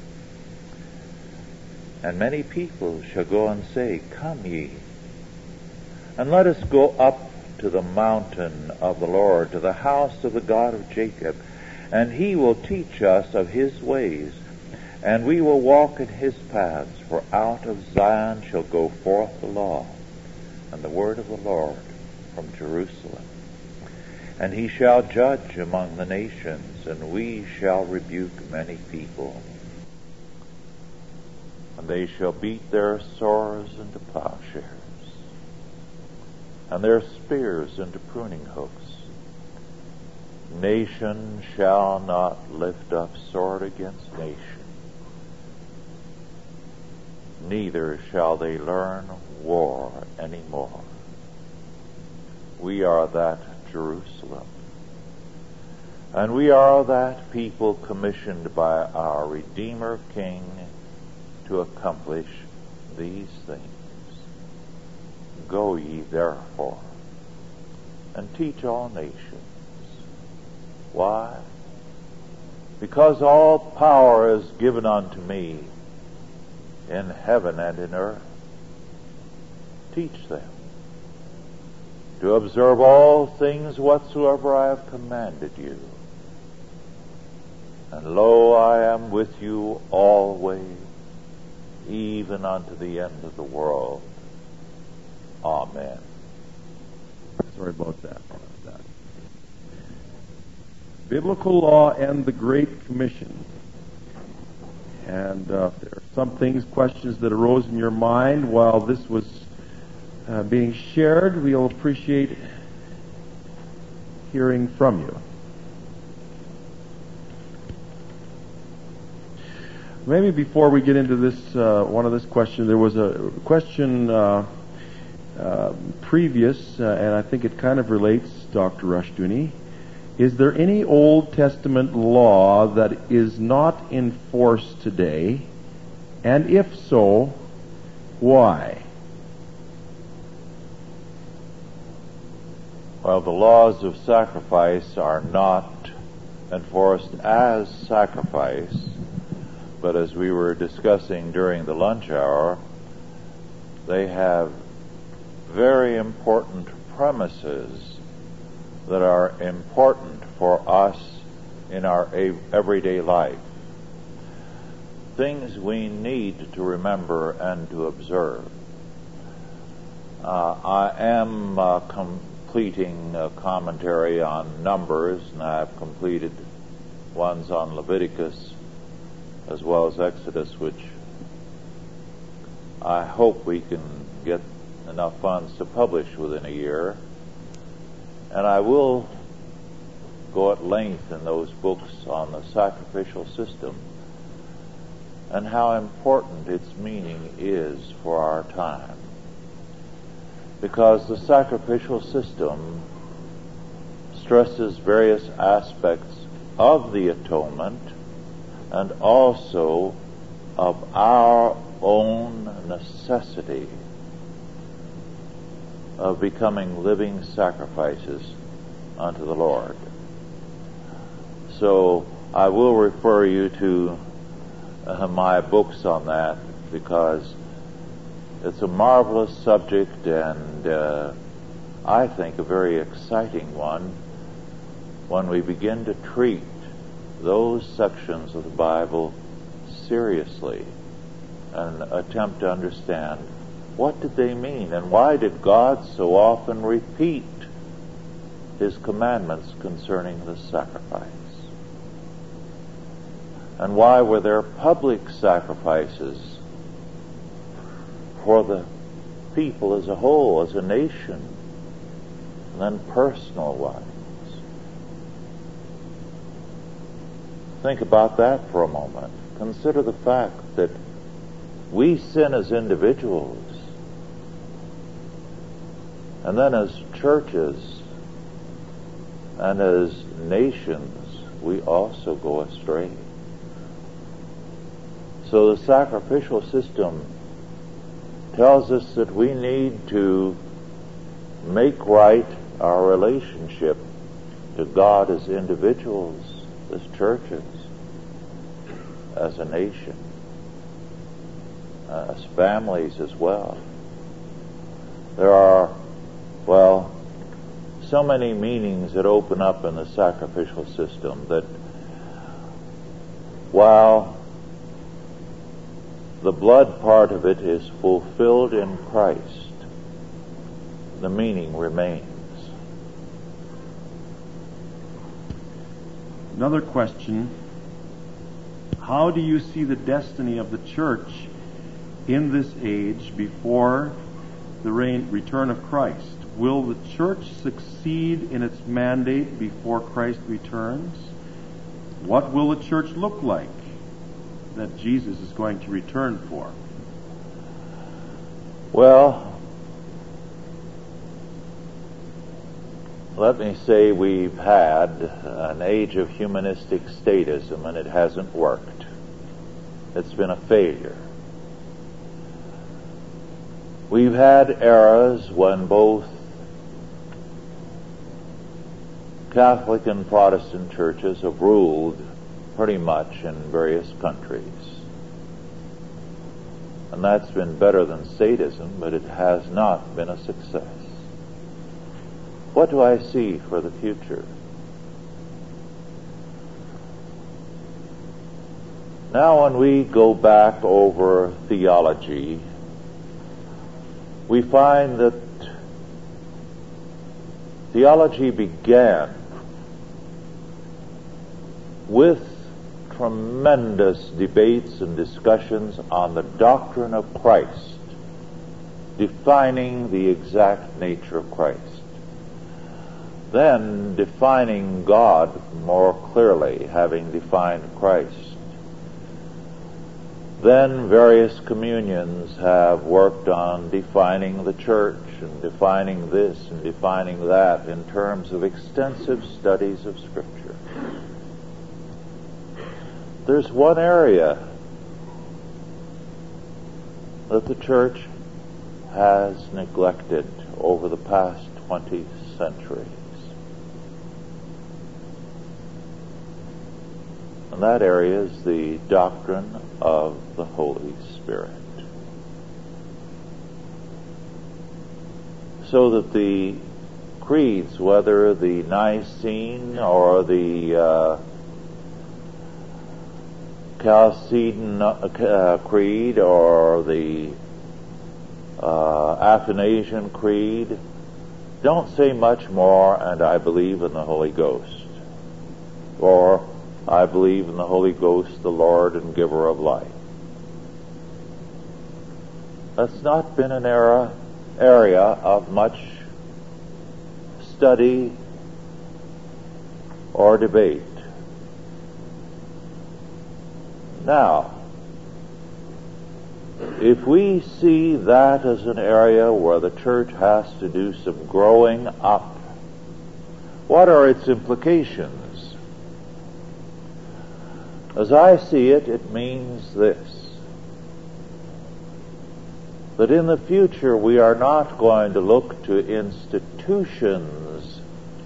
And many people shall go and say, Come ye, and let us go up to the mountain of the Lord, to the house of the God of Jacob, and he will teach us of his ways, and we will walk in his paths. For out of Zion shall go forth the law, and the word of the Lord from Jerusalem. And he shall judge among the nations, and we shall rebuke many people. And they shall beat their swords into plowshares, and their spears into pruning hooks. Nation shall not lift up sword against nation, neither shall they learn war any more. We are that Jerusalem, and we are that people commissioned by our Redeemer King to accomplish these things. Go ye therefore, and teach all nations. Why? Because all power is given unto me in heaven and in earth. Teach them to observe all things whatsoever I have commanded you. And lo, I am with you always, even unto the end of the world. Amen. Sorry about that. Biblical law and the Great Commission. And uh, there are some things, questions that arose in your mind while this was uh, being shared. We'll appreciate hearing from you. Maybe before we get into this, uh, one of this question, there was a question uh, uh, previous, uh, and I think it kind of relates, Doctor Rushdoony. Is there any Old Testament law that is not in force today? And if so, why? Well, the laws of sacrifice are not enforced as sacrifice, but as we were discussing during the lunch hour, they have very important premises that are important for us in our everyday life. Things we need to remember and to observe. Uh, I am uh, completing a commentary on Numbers, and I've completed ones on Leviticus as well as Exodus, which I hope we can get enough funds to publish within a year. And I will go at length in those books on the sacrificial system and how important its meaning is for our time. Because the sacrificial system stresses various aspects of the atonement and also of our own necessity of becoming living sacrifices unto the Lord. So I will refer you to uh, my books on that, because it's a marvelous subject and uh, I think a very exciting one when we begin to treat those sections of the Bible seriously and attempt to understand what did they mean, and why did God so often repeat his commandments concerning the sacrifice? And why were there public sacrifices for the people as a whole, as a nation, and then personal ones? Think about that for a moment. Consider the fact that we sin as individuals, and then as churches and as nations, we also go astray. So the sacrificial system tells us that we need to make right our relationship to God as individuals, as churches, as a nation, uh, as families as well. There are, well, so many meanings that open up in the sacrificial system that while the blood part of it is fulfilled in Christ, the meaning remains. Another question: how do you see the destiny of the church in this age before the reign, return of Christ? Will the church succeed in its mandate before Christ returns? What will the church look like that Jesus is going to return for? Well, let me say we've had an age of humanistic statism, and it hasn't worked. It's been a failure. We've had eras when both Catholic and Protestant churches have ruled pretty much in various countries. And that's been better than statism, but it has not been a success. What do I see for the future? Now, when we go back over theology, we find that theology began with tremendous debates and discussions on the doctrine of Christ, defining the exact nature of Christ. Then defining God more clearly, having defined Christ. Then various communions have worked on defining the church and defining this and defining that in terms of extensive studies of Scripture. There's one area that the church has neglected over the past twenty centuries. And that area is the doctrine of the Holy Spirit. So that the creeds, whether the Nicene or the uh, Chalcedon uh, Creed or the uh, Athanasian Creed, don't say much more, and I believe in the Holy Ghost. Or, I believe in the Holy Ghost, the Lord and giver of life. That's not been an era, area of much study or debate. Now, if we see that as an area where the church has to do some growing up, what are its implications? As I see it, it means this: that in the future we are not going to look to institutions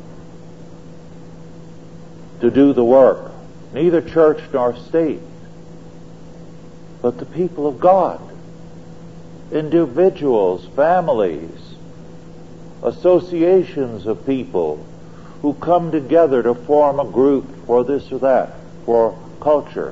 to do the work, neither church nor state, but the people of God, individuals, families, associations of people who come together to form a group for this or that, for culture,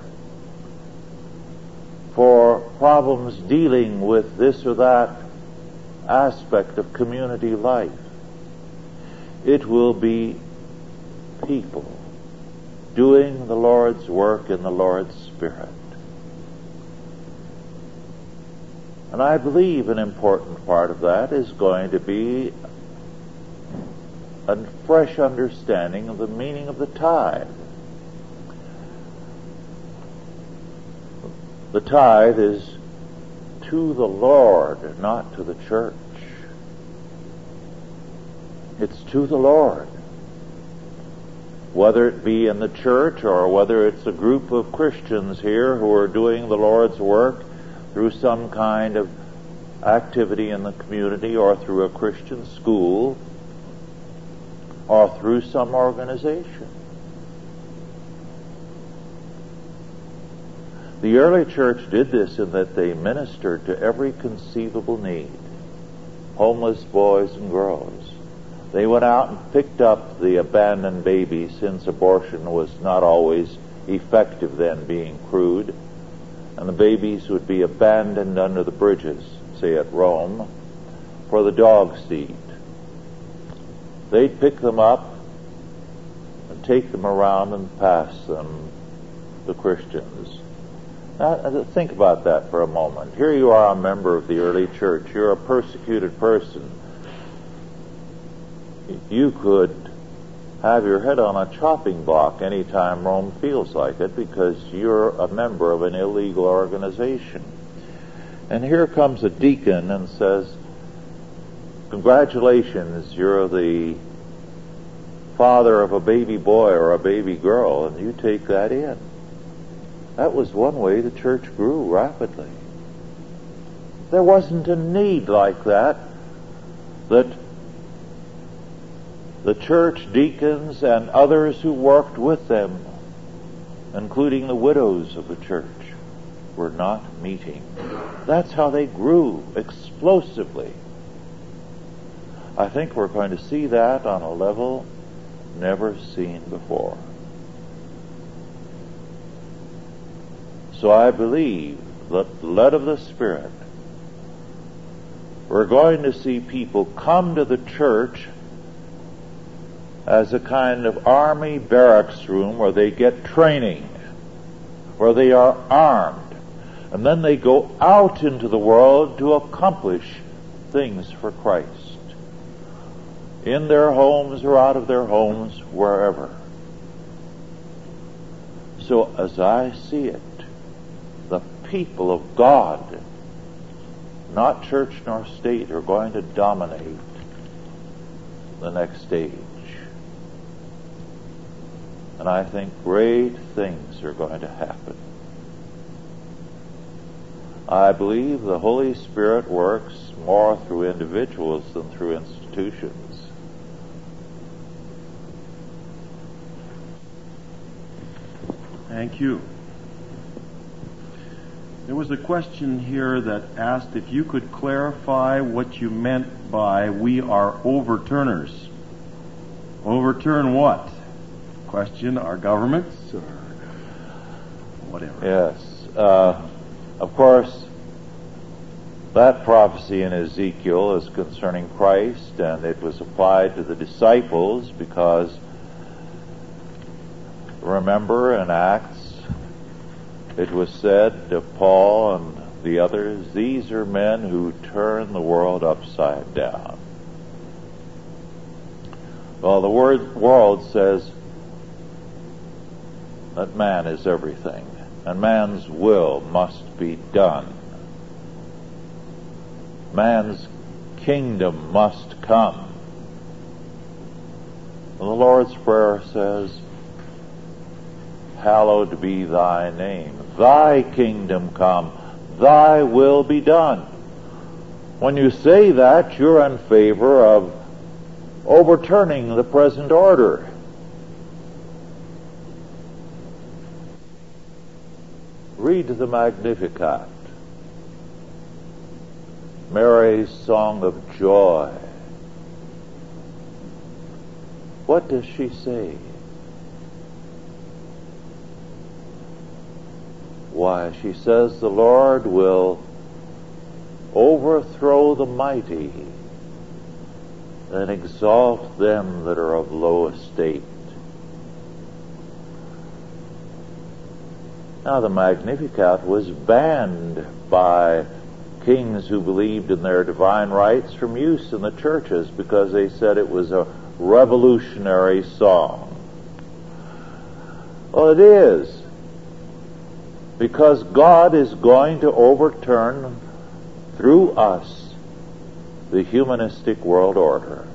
for problems dealing with this or that aspect of community life. It will be people doing the Lord's work in the Lord's Spirit. And I believe an important part of that is going to be a fresh understanding of the meaning of the tithe. The tithe is to the Lord, not to the church. It's to the Lord. Whether it be in the church or whether it's a group of Christians here who are doing the Lord's work through some kind of activity in the community or through a Christian school or through some organization. The early church did this in that they ministered to every conceivable need. Homeless boys and girls. They went out and picked up the abandoned babies, since abortion was not always effective then, being crude. And the babies would be abandoned under the bridges, say at Rome, for the dogs to eat. They'd pick them up and take them around and pass them to Christians. Now, think about that for a moment. Here you are, a member of the early church. You're a persecuted person. You could have your head on a chopping block any time Rome feels like it, because you're a member of an illegal organization. And here comes a deacon and says, congratulations, you're the father of a baby boy or a baby girl, and you take that in. That was one way the church grew rapidly. There wasn't a need like that that the church deacons and others who worked with them, including the widows of the church, were not meeting. That's how they grew explosively. I think we're going to see that on a level never seen before. So I believe that, led of the Spirit, we're going to see people come to the church as a kind of army barracks room where they get training, where they are armed, and then they go out into the world to accomplish things for Christ, in their homes or out of their homes, wherever. So as I see it, the people of God, not church nor state, are going to dominate the next stage. And I think great things are going to happen. I believe the Holy Spirit works more through individuals than through institutions. Thank you. There was a question here that asked if you could clarify what you meant by "we are overturners." Overturn what? Question, our governments or whatever? Yes. Uh, of course, that prophecy in Ezekiel is concerning Christ, and it was applied to the disciples because, remember, in Acts, it was said to Paul and the others, these are men who turn the world upside down. Well, the word world says that man is everything, and man's will must be done. Man's kingdom must come. And the Lord's Prayer says, hallowed be thy name. Thy kingdom come. Thy will be done. When you say that, you're in favor of overturning the present order. Read the Magnificat, Mary's song of joy. What does she say? Why, she says the Lord will overthrow the mighty and exalt them that are of low estate. Now, the Magnificat was banned by kings who believed in their divine rights from use in the churches because they said it was a revolutionary song. Well, it is, because God is going to overturn through us the humanistic world order.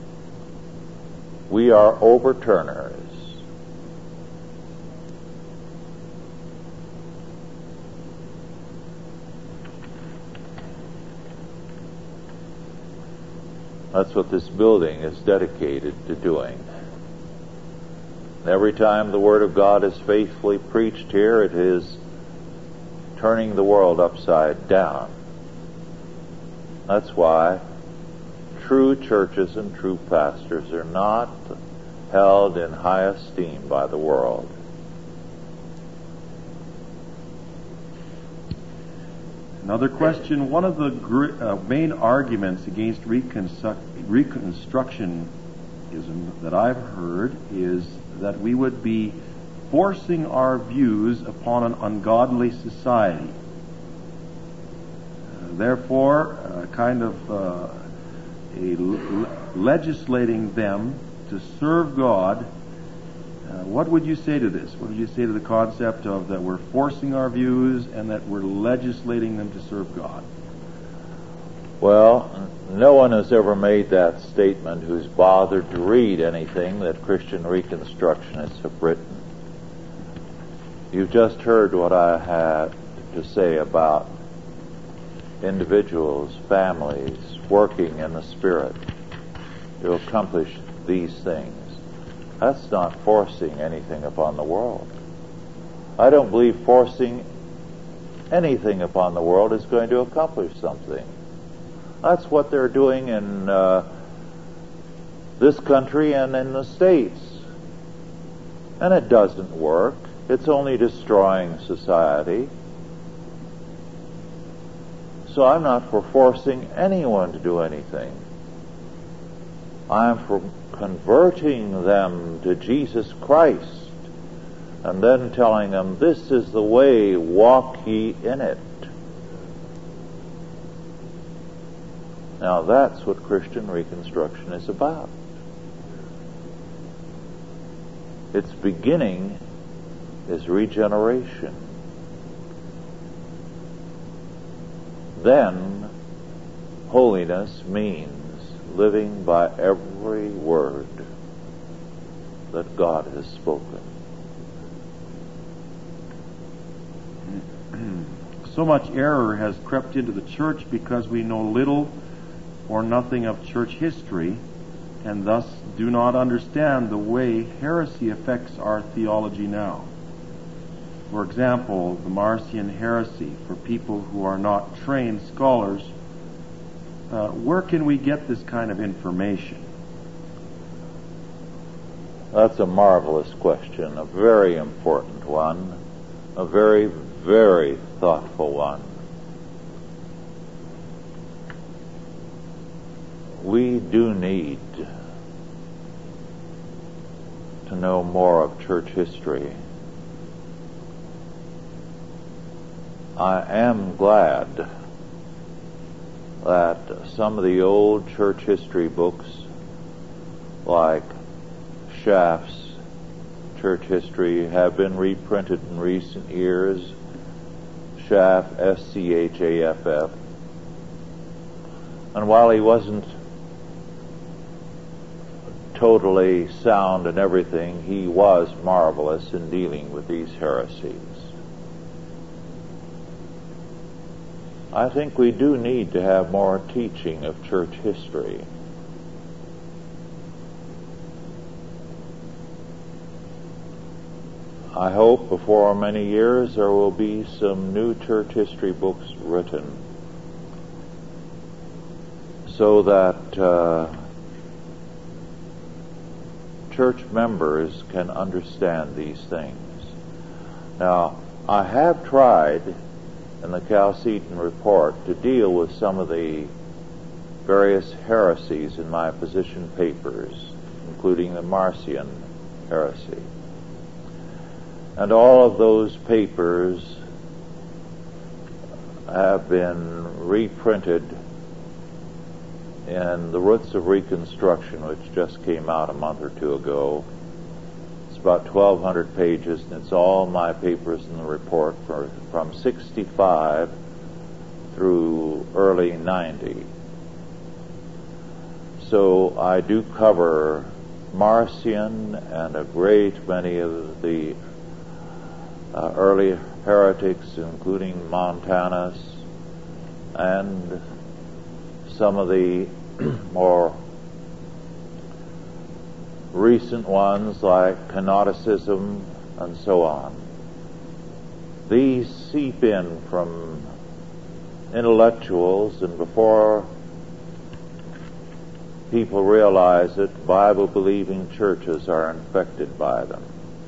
We are overturners. That's what this building is dedicated to doing. Every time the Word of God is faithfully preached here, it is turning the world upside down. That's why true churches and true pastors are not held in high esteem by the world. Another question. One of the gr- uh, main arguments against reconstru- Reconstructionism that I've heard is that we would be forcing our views upon an ungodly society. Uh, therefore, uh, kind of uh, a l- legislating them to serve God. Uh, what would you say to this? What would you say to the concept of that we're forcing our views and that we're legislating them to serve God? Well, no one has ever made that statement who's bothered to read anything that Christian Reconstructionists have written. You've just heard what I had to say about individuals, families, working in the Spirit to accomplish these things. That's not forcing anything upon the world. I don't believe forcing anything upon the world is going to accomplish something. That's what they're doing in uh, this country and in the States. And it doesn't work. It's only destroying society. So I'm not for forcing anyone to do anything. I'm for converting them to Jesus Christ and then telling them, this is the way, walk ye in it. Now that's what Christian Reconstruction is about. Its beginning is regeneration. Then holiness means living by every word that God has spoken. So much error has crept into the church because we know little or nothing of church history and thus do not understand the way heresy affects our theology now. For example, the Marcion heresy, for people who are not trained scholars, uh, where can we get this kind of information? That's a marvelous question, a very important one, a very, very thoughtful one. We do need to know more of church history. I am glad that some of the old church history books, like Schaff's Church History, have been reprinted in recent years. Schaff, S C H A F F. And while he wasn't totally sound in everything, he was marvelous in dealing with these heresies. I think we do need to have more teaching of church history. I hope before many years there will be some new church history books written so that uh, church members can understand these things. Now, I have tried in the Chalcedon Report to deal with some of the various heresies in my position papers, including the Marcion heresy. And all of those papers have been reprinted in The Roots of Reconstruction, which just came out a month or two ago. It's about twelve hundred pages, and it's all my papers in the report for, from sixty-five through early ninety. So I do cover Marcion and a great many of the uh, early heretics, including Montanus, and some of the more recent ones like Canonicism and so on. these seep in from intellectuals, and before people realize it, Bible-believing churches are infected by them.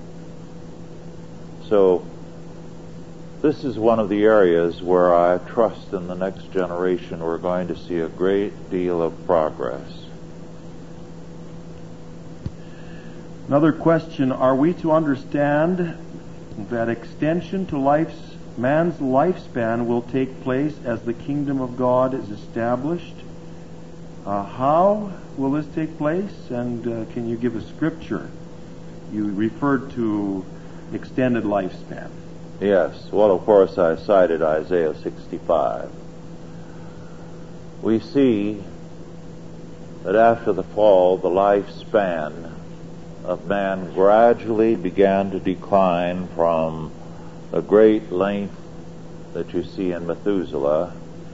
So this is one of the areas where I trust in the next generation we're going to see a great deal of progress. Another question, are we to understand that extension to life's, man's lifespan will take place as the kingdom of God is established? Uh, how will this take place? And uh, can you give a scripture? You referred to extended lifespan. Yes. Well, of course, I cited Isaiah sixty-five. We see that after the fall, the lifespan of man gradually began to decline from the great length that you see in Methuselah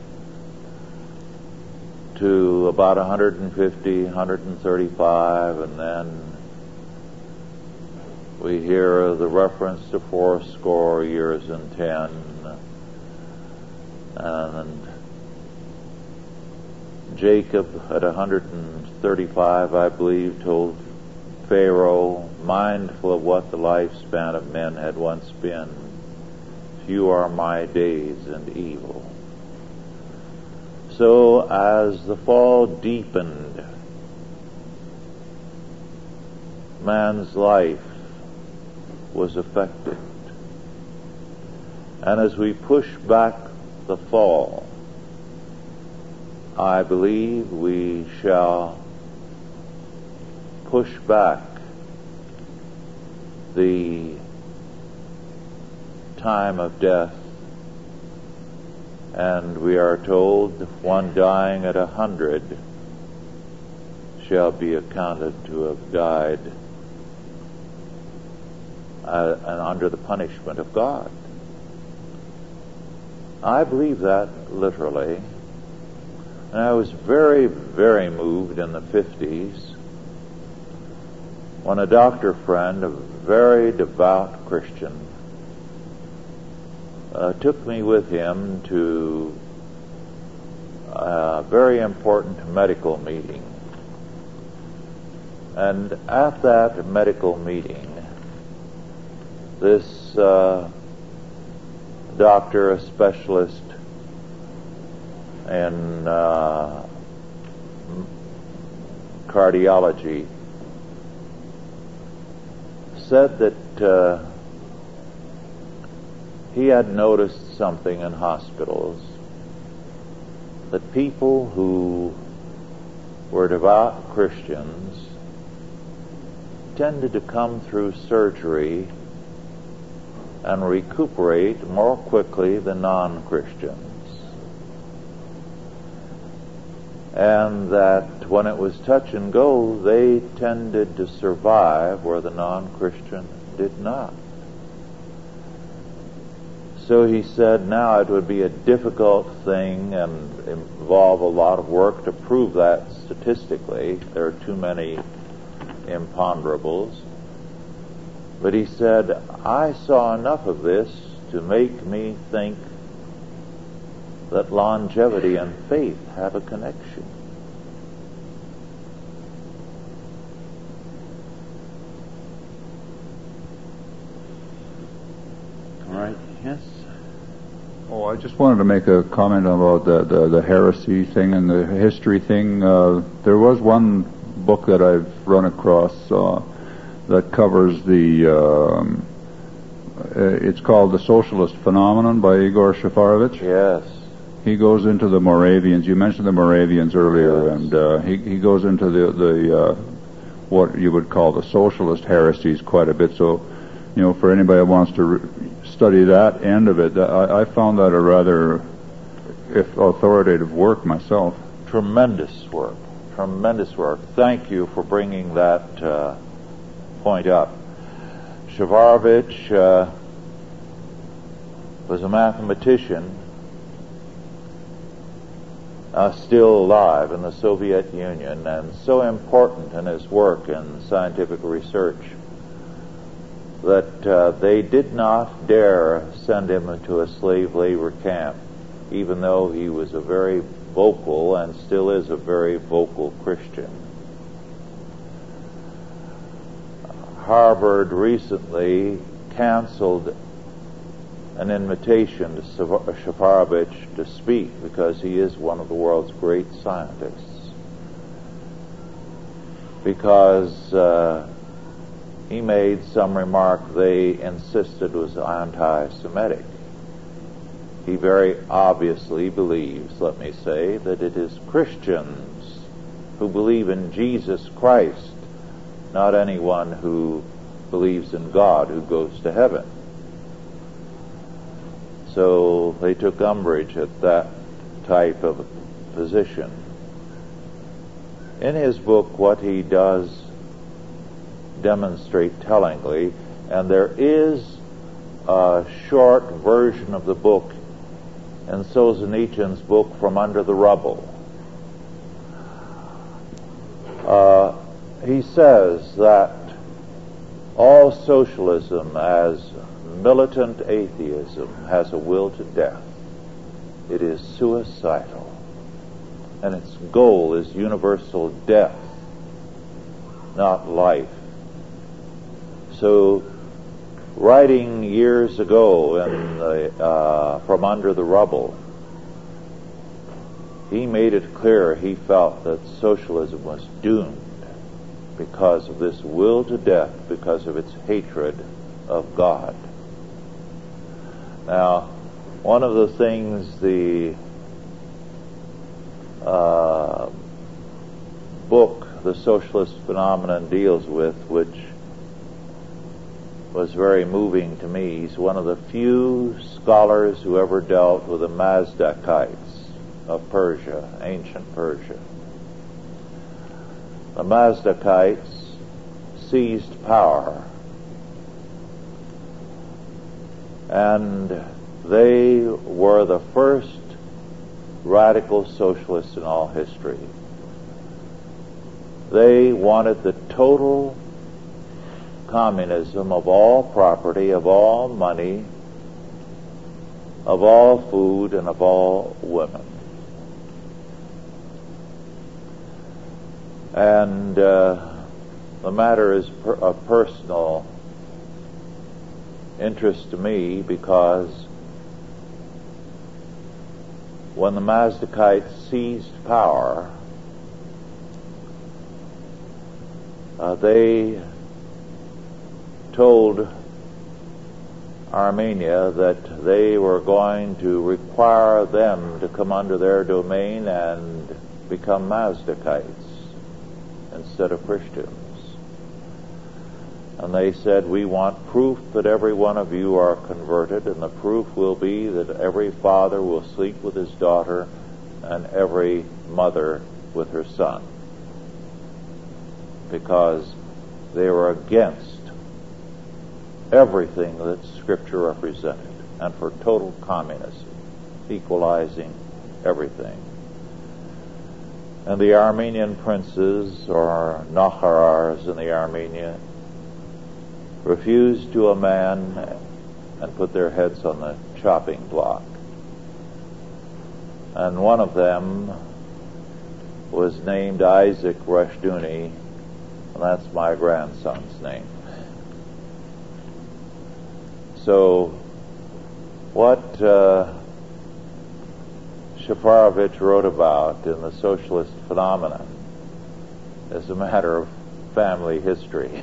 to about one hundred fifty, one hundred thirty-five, and then we hear the reference to four score years and ten, and Jacob at one hundred thirty-five, I believe, told Pharaoh, mindful of what the lifespan of men had once been, few are my days and evil. So as the fall deepened, man's life was affected. And as we push back the fall, I believe we shall push back the time of death, and we are told one dying at a hundred shall be accounted to have died uh, and under the punishment of God. I believe that literally, and I was very, very moved in the fifties when a doctor friend, a very devout Christian, uh, took me with him to a very important medical meeting. And at that medical meeting, this uh, doctor, a specialist in uh, cardiology, said that uh, he had noticed something in hospitals, that people who were devout Christians tended to come through surgery and recuperate more quickly than non-Christians. And that when it was touch and go, they tended to survive where the non-Christian did not. So he said, now it would be a difficult thing and involve a lot of work to prove that statistically. There are too many imponderables. But he said, I saw enough of this to make me think that longevity and faith have a connection. All right, yes? Oh, I just wanted to make a comment about the, the, the heresy thing and the history thing. Uh, there was one book that I've run across uh, that covers the, um, uh, it's called The Socialist Phenomenon by Igor Shafarevich. Yes. He goes into the Moravians. You mentioned the Moravians earlier, Yes. and uh, he, he goes into the, the uh, what you would call the socialist heresies quite a bit. So, you know, for anybody that wants to re- study that end of it, I, I found that a rather, if authoritative work myself. Tremendous work. Tremendous work. Thank you for bringing that uh, point up. Shafarevich uh, was a mathematician uh, still alive in the Soviet Union, and so important in his work in scientific research that uh, they did not dare send him into a slave labor camp, even though he was a very vocal and still is a very vocal Christian. Harvard recently canceled an invitation to Shafarevich to speak because he is one of the world's great scientists. Because uh, he made some remark they insisted was anti-Semitic. He very obviously believes, let me say, that it is Christians who believe in Jesus Christ, not anyone who believes in God who goes to heaven. So they took umbrage at that type of position. In his book, what he does demonstrate tellingly, and there is a short version of the book in Solzhenitsyn's book, From Under the Rubble. Uh, he says that all socialism as militant atheism has a will to death. It is suicidal, and its goal is universal death, not life. So, writing years ago in the, uh, From Under the Rubble, he made it clear he felt that socialism was doomed because of this will to death, because of its hatred of God. Now, one of the things the uh, book, The Socialist Phenomenon, deals with, which was very moving to me. He's one of the few scholars who ever dealt with the Mazdakites of Persia, ancient Persia. The Mazdakites seized power, and they were the first radical socialists in all history. They wanted the total communism of all property, of all money, of all food, and of all women. And uh, the matter is per- of personal interest to me because when the Mazdakites seized power, uh, they told Armenia that they were going to require them to come under their domain and become Mazdakites instead of Christians. And they said, we want proof that every one of you are converted, and the proof will be that every father will sleep with his daughter and every mother with her son, because they were against everything that Scripture represented, and for total communism, equalizing everything. And the Armenian princes, or Nakharars in the Armenia, refused to a man and put their heads on the chopping block. And one of them was named Isaac Rushduni, and that's my grandson's name. So what uh, Shafarevich wrote about in The Socialist Phenomenon is a matter of family history.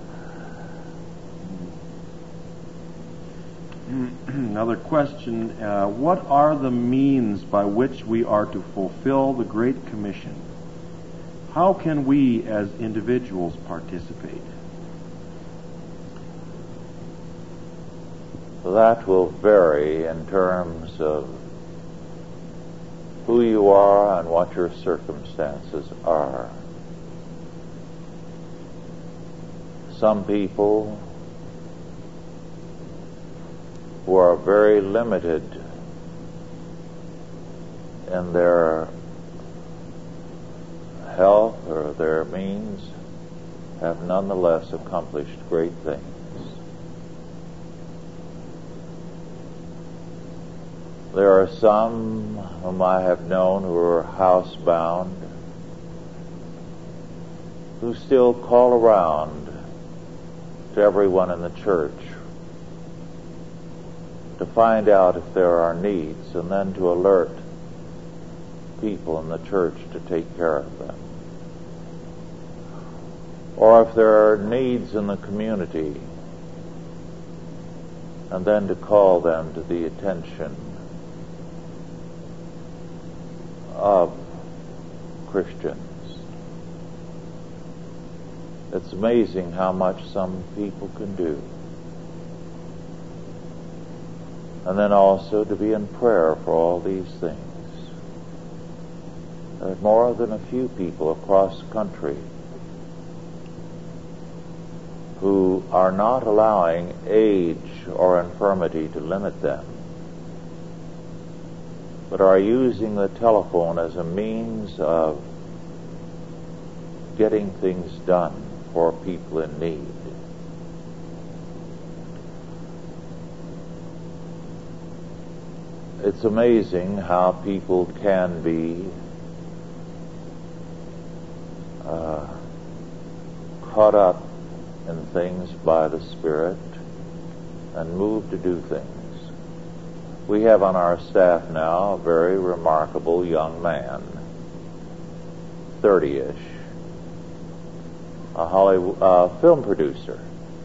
Another question, uh, what are the means by which we are to fulfill the Great Commission? How can we as individuals participate? That will vary in terms of who you are and what your circumstances are. Some people who are very limited in their health or their means have nonetheless accomplished great things. There are some whom I have known who are housebound, who still call around to everyone in the church to find out if there are needs, and then to alert people in the church to take care of them. Or if there are needs in the community, and then to call them to the attention of Christians. It's amazing how much some people can do. And then also to be in prayer for all these things. There are more than a few people across the country who are not allowing age or infirmity to limit them, but are using the telephone as a means of getting things done for people in need. It's amazing how people can be uh, caught up in things by the Spirit and moved to do things. We have on our staff now a very remarkable young man, thirty-ish, a Hollywood uh, film producer,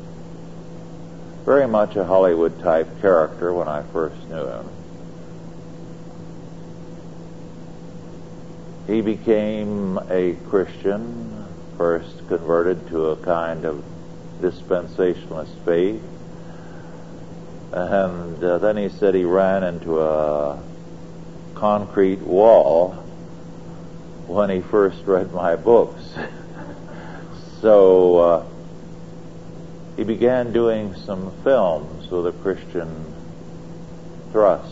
very much a Hollywood type character when I first knew him. He became a Christian, first converted to a kind of dispensationalist faith, and uh, then he said he ran into a concrete wall when he first read my books. So uh, he began doing some films with a Christian thrust.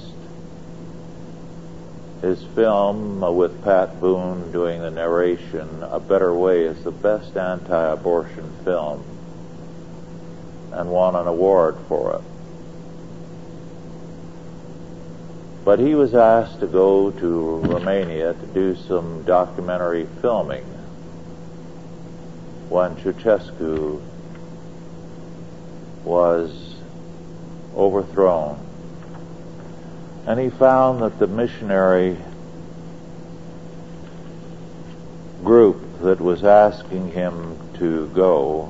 His film uh, with Pat Boone doing the narration, A Better Way, is the best anti-abortion film and won an award for it. But he was asked to go to Romania to do some documentary filming when Ceausescu was overthrown. And he found that the missionary group that was asking him to go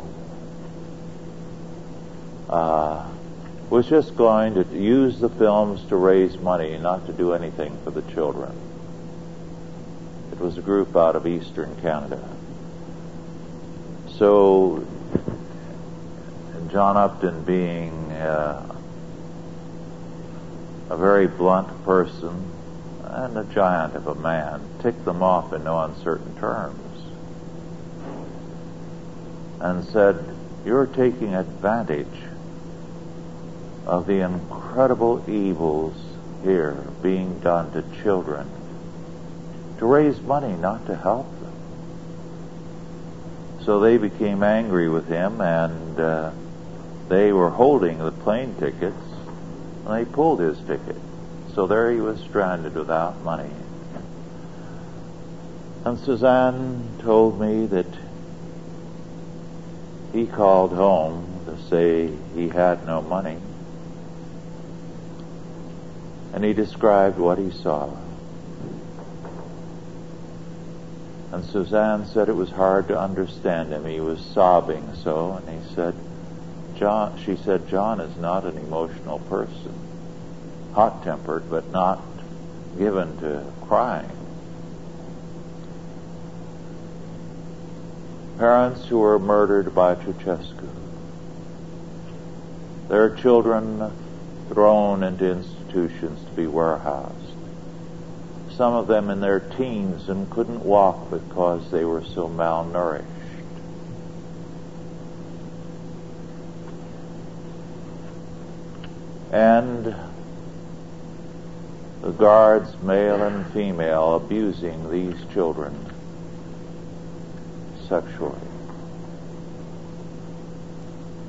uh, was just going to use the films to raise money, not to do anything for the children. It was a group out of eastern Canada. So John Upton, being uh, a very blunt person and a giant of a man, ticked them off in no uncertain terms and said, "You're taking advantage of the incredible evils here being done to children to raise money, not to help them." So they became angry with him, and uh, they were holding the plane tickets, and they pulled his ticket. So there he was, stranded without money. And Suzanne told me that he called home to say he had no money, and he described what he saw. And Suzanne said it was hard to understand him. He was sobbing so, and he said, John, she said, John is not an emotional person, hot-tempered, but not given to crying. Parents who were murdered by Ceausescu, their children thrown into institutions to be warehoused, some of them in their teens and couldn't walk because they were so malnourished. And the guards, male and female, abusing these children sexually.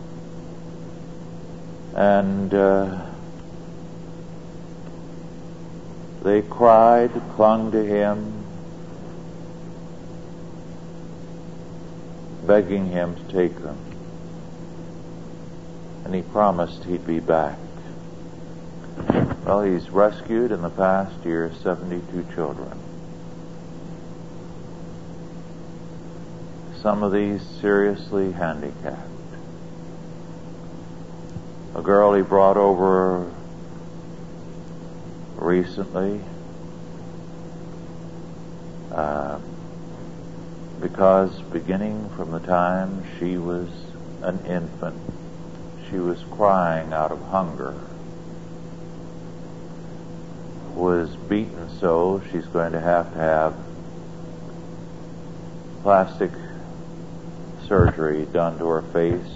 And uh, They cried, clung to him, begging him to take them. And he promised he'd be back. Well, he's rescued in the past year seventy-two children. Some of these seriously handicapped. A girl he brought over recently uh, because beginning from the time she was an infant, she was crying out of hunger, was beaten so she's going to have to have plastic surgery done to her face.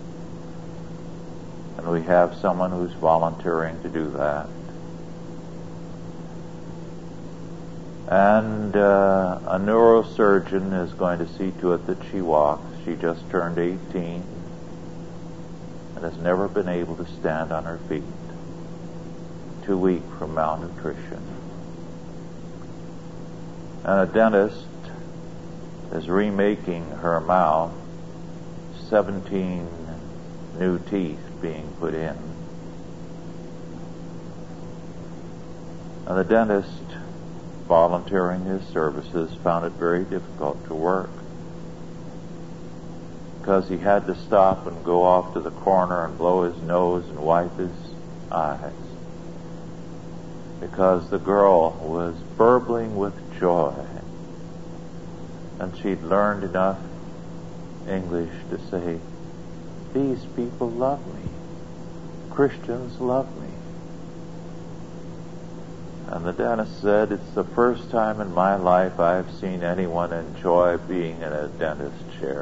And we have someone who's volunteering to do that. And uh, a neurosurgeon is going to see to it that she walks. She just turned eighteen and has never been able to stand on her feet. Too weak from malnutrition. And a dentist is remaking her mouth, seventeen new teeth being put in. And the dentist, volunteering his services, found it very difficult to work because he had to stop and go off to the corner and blow his nose and wipe his eyes because the girl was burbling with joy, and she'd learned enough English to say, "These people love me. Christians love me." And the dentist said, "It's the first time in my life I've seen anyone enjoy being in a dentist chair."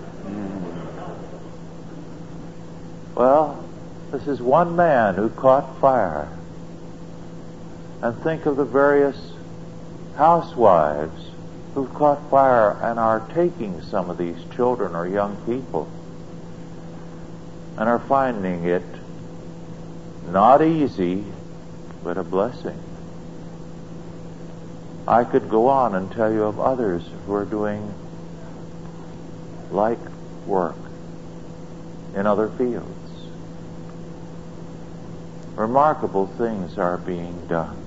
Well, this is one man who caught fire. And think of the various housewives who've caught fire and are taking some of these children or young people and are finding it not easy, but a blessing. I could go on and tell you of others who are doing like work in other fields. Remarkable things are being done.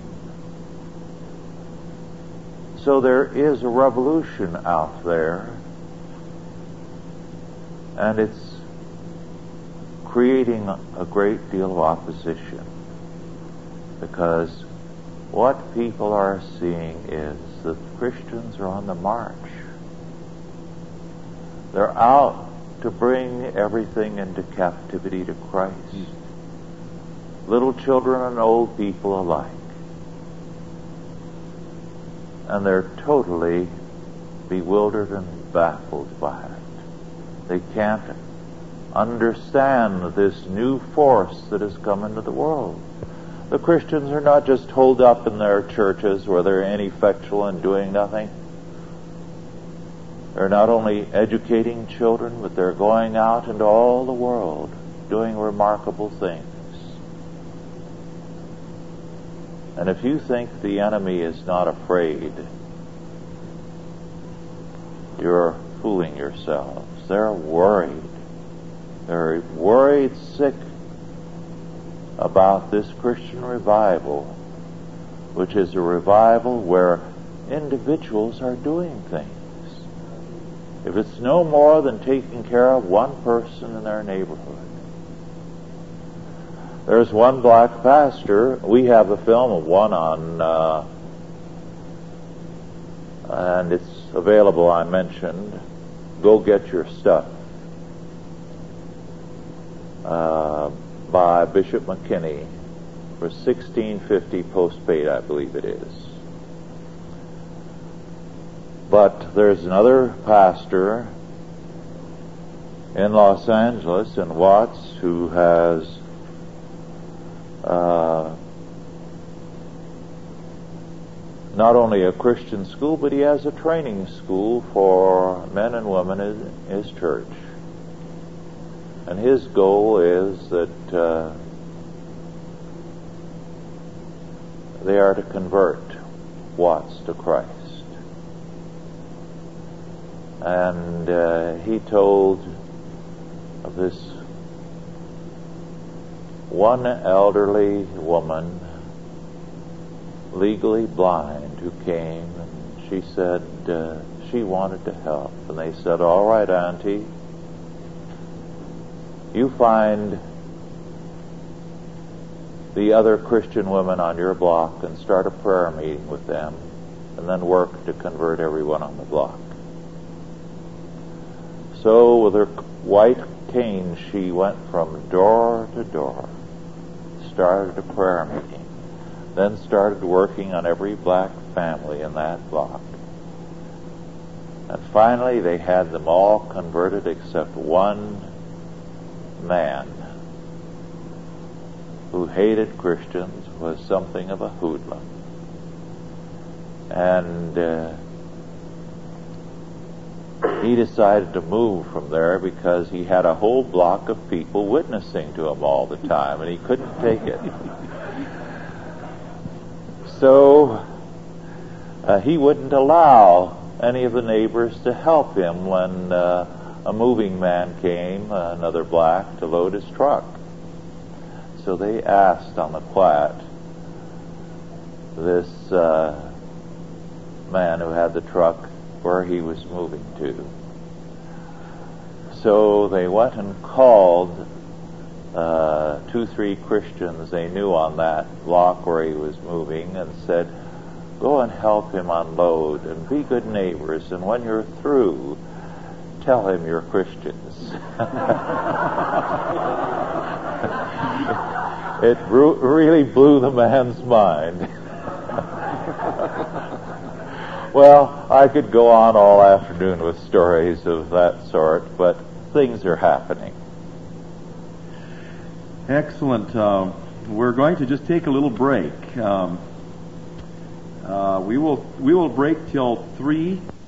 So there is a revolution out there, and it's creating a great deal of opposition, because what people are seeing is that Christians are on the march. They're out to bring everything into captivity to Christ. Little children and old people alike. And they're totally bewildered and baffled by it. They can't understand this new force that has come into the world. The Christians are not just holed up in their churches where they're ineffectual and doing nothing. They're not only educating children, but they're going out into all the world doing remarkable things. And if you think the enemy is not afraid, you're fooling yourselves. They're worried. They're worried sick about this Christian revival, which is a revival where individuals are doing things. If it's no more than taking care of one person in their neighborhood. There's one black pastor. We have a film of one on, uh, and it's available, I mentioned. Go Get Your Stuff. Uh, by Bishop McKinney for sixteen fifty postpaid, I believe it is. But there's another pastor in Los Angeles, in Watts, who has uh, not only a Christian school, but he has a training school for men and women in his church. And his goal is that uh, they are to convert Watts to Christ. And uh, he told of this one elderly woman, legally blind, who came, and she said uh, she wanted to help. And they said, all right, Auntie, you find the other Christian women on your block and start a prayer meeting with them, and then work to convert everyone on the block. So with her white cane, she went from door to door, started a prayer meeting, then started working on every black family in that block. And finally they had them all converted except one man who hated Christians, was something of a hoodlum. And uh, he decided to move from there because he had a whole block of people witnessing to him all the time, and he couldn't take it. So uh, he wouldn't allow any of the neighbors to help him when uh, a moving man came, uh, another black, to load his truck. So they asked on the quiet this uh, man who had the truck where he was moving to. So they went and called uh, two, three Christians they knew on that block where he was moving and said, go and help him unload and be good neighbors, and when you're through, tell him you're Christians. It ru- really blew the man's mind. Well, I could go on all afternoon with stories of that sort, but things are happening. Excellent. Um, we're going to just take a little break. Um, uh, we will we will break till three.